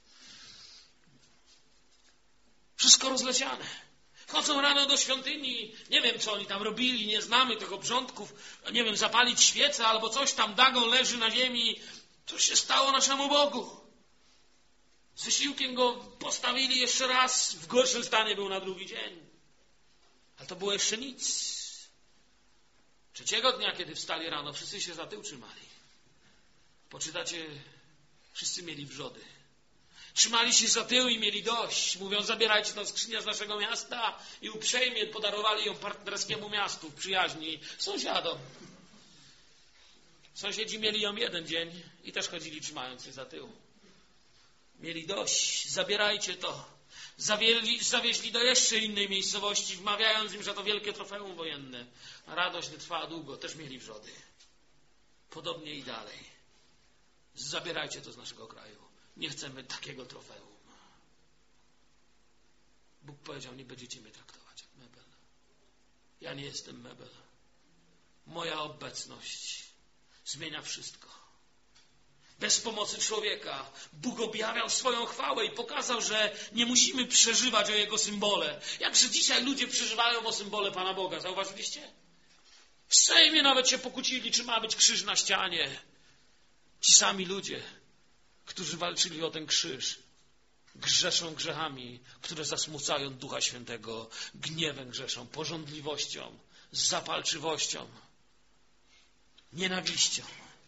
Wszystko rozleciane. Chodzą rano do świątyni, nie wiem, co oni tam robili, nie znamy tych obrządków, nie wiem, zapalić świecę albo coś tam, Dagon leży na ziemi. Co się stało naszemu Bogu? Z wysiłkiem go postawili jeszcze raz, w gorszym stanie był na drugi dzień. Ale to było jeszcze nic. 3 dnia, kiedy wstali rano, wszyscy się za tył trzymali. Poczytacie, wszyscy mieli wrzody. Trzymali się za tył i mieli dość. Mówią, zabierajcie tę skrzynię z naszego miasta i uprzejmie podarowali ją partnerskiemu miastu w przyjaźni sąsiadom. Sąsiedzi mieli ją 1 dzień i też chodzili trzymając się za tył. Mieli dość, zabierajcie to. Zawieźli do jeszcze innej miejscowości, wmawiając im, że to wielkie trofeum wojenne. A radość nie trwała długo, też mieli wrzody. Podobnie i dalej. Zabierajcie to z naszego kraju. Nie chcemy takiego trofeum. Bóg powiedział, nie będziecie mnie traktować jak mebel. Ja nie jestem mebel. Moja obecność zmienia wszystko. Bez pomocy człowieka Bóg objawiał swoją chwałę i pokazał, że nie musimy przeżywać o Jego symbole. Jakże dzisiaj ludzie przeżywają o symbole Pana Boga. Zauważyliście? W Sejmie nawet się pokłócili, czy ma być krzyż na ścianie. Ci sami ludzie, którzy walczyli o ten krzyż, grzeszą grzechami, które zasmucają Ducha Świętego, gniewem grzeszą, pożądliwością, z zapalczywością, nienawiścią.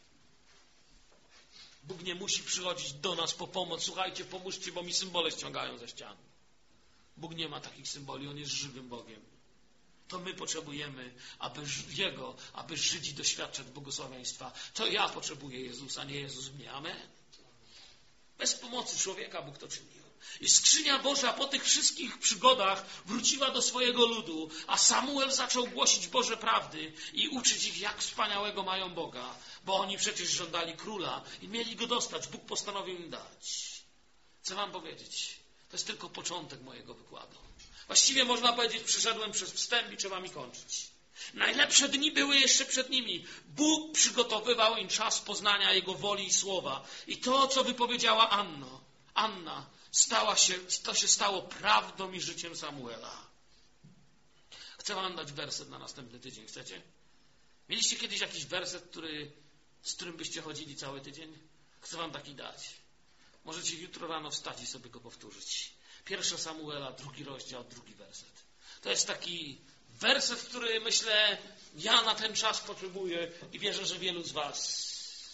Bóg nie musi przychodzić do nas po pomoc. Słuchajcie, pomóżcie, bo mi symbole ściągają ze ścian. Bóg nie ma takich symboli, On jest żywym Bogiem. To my potrzebujemy, aby żyć i doświadczać błogosławieństwa. To ja potrzebuję Jezusa, nie Jezus mnie. Amen. Bez pomocy człowieka Bóg to czynił. I skrzynia Boża po tych wszystkich przygodach wróciła do swojego ludu, a Samuel zaczął głosić Boże prawdy i uczyć ich, jak wspaniałego mają Boga, bo oni przecież żądali króla i mieli go dostać. Bóg postanowił im dać. Chcę wam powiedzieć, to jest tylko początek mojego wykładu. Właściwie można powiedzieć, przyszedłem przez wstęp i trzeba mi kończyć. Najlepsze dni były jeszcze przed nimi. Bóg przygotowywał im czas poznania Jego woli i słowa. I to, co wypowiedziała Anna, to się stało prawdą i życiem Samuela. Chcę wam dać werset na następny tydzień. Chcecie? Mieliście kiedyś jakiś werset, z którym byście chodzili cały tydzień? Chcę wam taki dać. Możecie jutro rano wstać i sobie go powtórzyć. 1 Samuela, 2 rozdział, 2 werset. To jest taki werset, który myślę, ja na ten czas potrzebuję i wierzę, że wielu z was.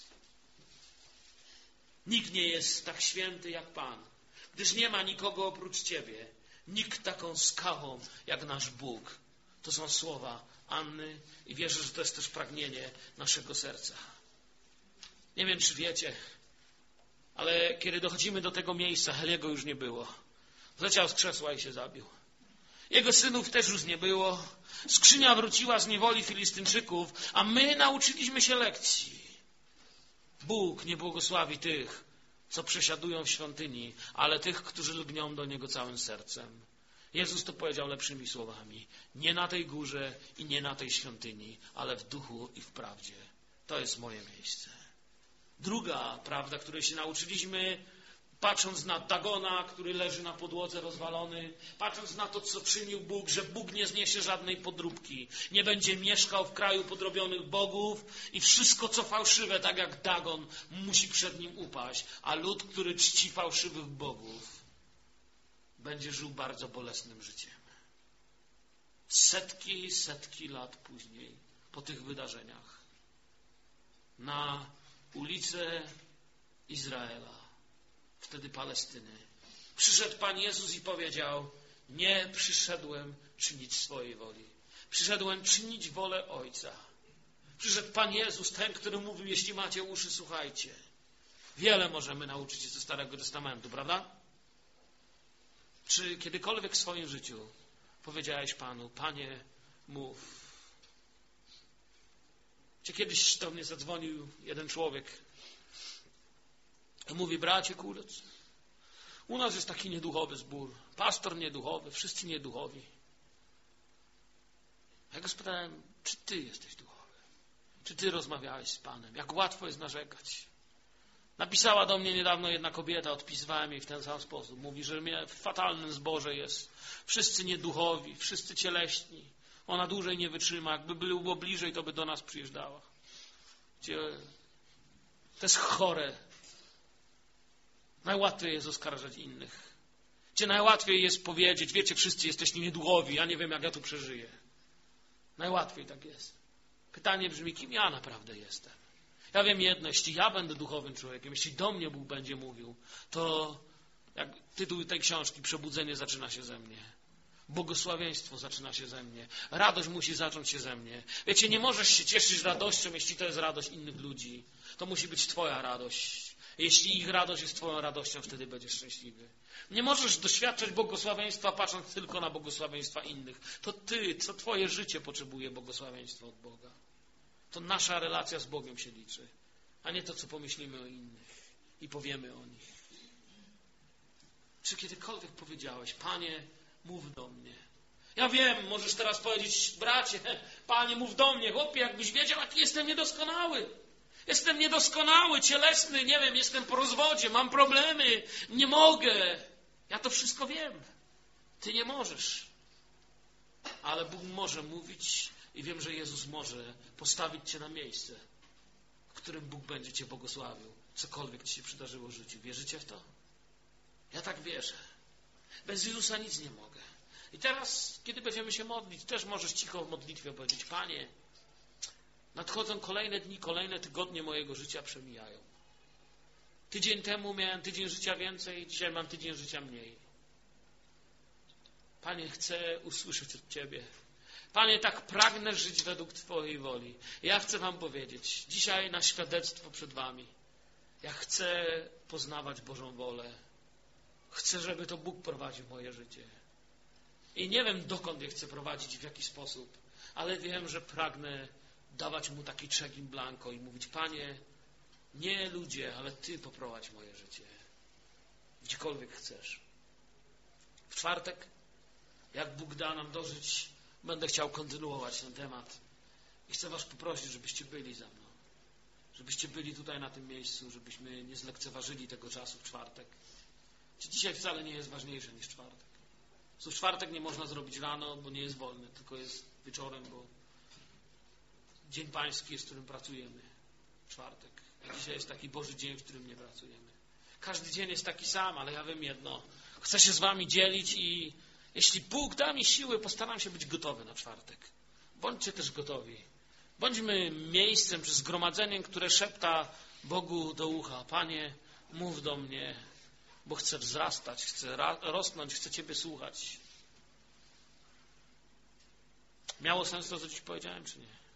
Nikt nie jest tak święty jak Pan, gdyż nie ma nikogo oprócz Ciebie. Nikt taką skałą jak nasz Bóg. To są słowa Anny i wierzę, że to jest też pragnienie naszego serca. Nie wiem, czy wiecie, ale kiedy dochodzimy do tego miejsca, Heliego już nie było. Zleciał z krzesła i się zabił. Jego synów też już nie było. Skrzynia wróciła z niewoli Filistynczyków, a my nauczyliśmy się lekcji. Bóg nie błogosławi tych, co przesiadują w świątyni, ale tych, którzy lgną do Niego całym sercem. Jezus to powiedział lepszymi słowami. Nie na tej górze i nie na tej świątyni, ale w duchu i w prawdzie. To jest moje miejsce. Druga prawda, której się nauczyliśmy, patrząc na Dagona, który leży na podłodze rozwalony, patrząc na to, co czynił Bóg, że Bóg nie zniesie żadnej podróbki, nie będzie mieszkał w kraju podrobionych bogów i wszystko, co fałszywe, tak jak Dagon, musi przed nim upaść, a lud, który czci fałszywych bogów, będzie żył bardzo bolesnym życiem. Setki lat później, po tych wydarzeniach, na ulice Izraela, wtedy Palestyny, przyszedł Pan Jezus i powiedział: nie przyszedłem czynić swojej woli. Przyszedłem czynić wolę Ojca. Przyszedł Pan Jezus, ten, który mówił: jeśli macie uszy, słuchajcie. Wiele możemy nauczyć się ze Starego Testamentu, prawda? Czy kiedykolwiek w swoim życiu powiedziałeś Panu: Panie, mów? Czy kiedyś do mnie zadzwonił jeden człowiek i mówi: bracie Kulec, u nas jest taki nieduchowy zbór, pastor nieduchowy, wszyscy nieduchowi. Ja go spytałem: czy ty jesteś duchowy? Czy ty rozmawiałeś z Panem? Jak łatwo jest narzekać. Napisała do mnie niedawno jedna kobieta, odpisywałem jej w ten sam sposób. Mówi, że mnie w fatalnym zborze jest. Wszyscy nieduchowi, wszyscy cieleśni. Ona dłużej nie wytrzyma. Jakby było bliżej, to by do nas przyjeżdżała. To jest chore. Najłatwiej jest oskarżać innych. Najłatwiej jest powiedzieć: wiecie, wszyscy jesteście nieduchowi, ja nie wiem, jak ja tu przeżyję. Najłatwiej tak jest. Pytanie brzmi: kim ja naprawdę jestem? Ja wiem jedno, jeśli ja będę duchowym człowiekiem, jeśli do mnie Bóg będzie mówił, to jak tytuł tej książki, przebudzenie zaczyna się ze mnie. Błogosławieństwo zaczyna się ze mnie. Radość musi zacząć się ze mnie. Wiecie, nie możesz się cieszyć radością, jeśli to jest radość innych ludzi. To musi być Twoja radość. Jeśli ich radość jest Twoją radością, wtedy będziesz szczęśliwy. Nie możesz doświadczać błogosławieństwa, patrząc tylko na błogosławieństwa innych. To Twoje życie potrzebuje błogosławieństwa od Boga. To nasza relacja z Bogiem się liczy, a nie to, co pomyślimy o innych i powiemy o nich. Czy kiedykolwiek powiedziałeś: Panie, mów do mnie? Ja wiem, możesz teraz powiedzieć: bracie, Panie, mów do mnie. Chłopie, jakbyś wiedział, jaki jestem niedoskonały. Jestem niedoskonały, cielesny, nie wiem, jestem po rozwodzie, mam problemy, nie mogę. Ja to wszystko wiem. Ty nie możesz. Ale Bóg może mówić i wiem, że Jezus może postawić Cię na miejsce, w którym Bóg będzie Cię błogosławił. Cokolwiek Ci się przydarzyło w życiu. Wierzycie w to? Ja tak wierzę. Bez Jezusa nic nie mogę. I teraz, kiedy będziemy się modlić, też możesz cicho w modlitwie powiedzieć: Panie, nadchodzą kolejne dni, kolejne tygodnie mojego życia przemijają. Tydzień temu miałem tydzień życia więcej, dzisiaj mam tydzień życia mniej. Panie, chcę usłyszeć od Ciebie. Panie, tak pragnę żyć według Twojej woli. Ja chcę Wam powiedzieć, dzisiaj na świadectwo przed Wami, ja chcę poznawać Bożą wolę. Chcę, żeby to Bóg prowadził moje życie. I nie wiem, dokąd je chcę prowadzić, w jaki sposób, ale wiem, że pragnę dawać Mu taki check in blanco i mówić: Panie, nie ludzie, ale Ty poprowadź moje życie. Gdziekolwiek chcesz. W czwartek, jak Bóg da nam dożyć, będę chciał kontynuować ten temat. I chcę Was poprosić, żebyście byli ze mną. Żebyście byli tutaj na tym miejscu, żebyśmy nie zlekceważyli tego czasu w czwartek. Dzisiaj wcale nie jest ważniejsze niż czwartek. W czwartek nie można zrobić rano, bo nie jest wolny, tylko jest wieczorem, bo Dzień Pański jest, w którym pracujemy. Czwartek. A dzisiaj jest taki Boży dzień, w którym nie pracujemy. Każdy dzień jest taki sam, ale ja wiem jedno. Chcę się z Wami dzielić i jeśli Bóg da mi siły, postaram się być gotowy na czwartek. Bądźcie też gotowi. Bądźmy miejscem czy zgromadzeniem, które szepta Bogu do ucha: Panie, mów do mnie, bo chcę wzrastać, chcę rosnąć, chcę Ciebie słuchać. Miało sens to, co Ci powiedziałem, czy nie?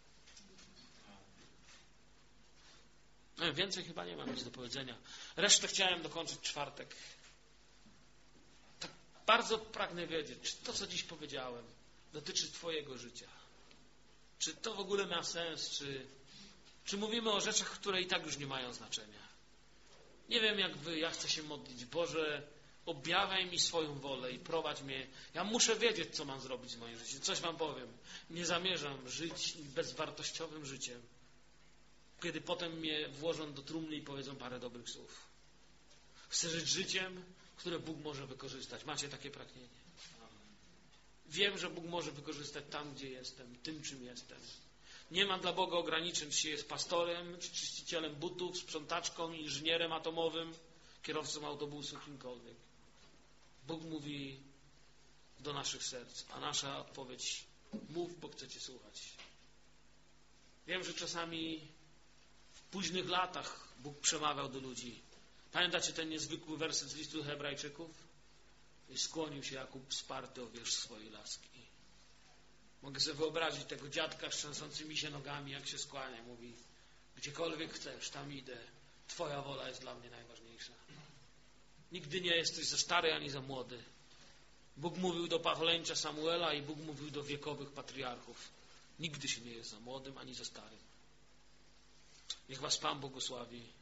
No, więcej chyba nie mam nic do powiedzenia. Resztę chciałem dokończyć czwartek. Tak bardzo pragnę wiedzieć, czy to, co dziś powiedziałem, dotyczy Twojego życia. Czy to w ogóle ma sens, czy mówimy o rzeczach, które i tak już nie mają znaczenia. Nie wiem jak Wy, ja chcę się modlić. Boże, objawiaj mi swoją wolę i prowadź mnie. Ja muszę wiedzieć, co mam zrobić z moim życiem. Coś Wam powiem. Nie zamierzam żyć bezwartościowym życiem, kiedy potem mnie włożą do trumny i powiedzą parę dobrych słów. Chcę żyć życiem, które Bóg może wykorzystać. Macie takie pragnienie? Wiem, że Bóg może wykorzystać tam, gdzie jestem, tym, czym jestem. Nie ma dla Boga ograniczeń, czy jest pastorem, czy czyścicielem butów, sprzątaczką, inżynierem atomowym, kierowcą autobusu, kimkolwiek. Bóg mówi do naszych serc, a nasza odpowiedź: mów, bo chcę Cię słuchać. Wiem, że czasami w późnych latach Bóg przemawiał do ludzi. Pamiętacie ten niezwykły werset z listu Hebrajczyków? I skłonił się Jakub wsparty o wierzch swojej laski. Mogę sobie wyobrazić tego dziadka z trzęsącymi się nogami, jak się skłania. Mówi: gdziekolwiek chcesz, tam idę. Twoja wola jest dla mnie najważniejsza. Nigdy nie jesteś za stary ani za młody. Bóg mówił do pachleńcza Samuela i Bóg mówił do wiekowych patriarchów. Nigdy się nie jest za młodym ani za starym. Niech Was Pan błogosławi.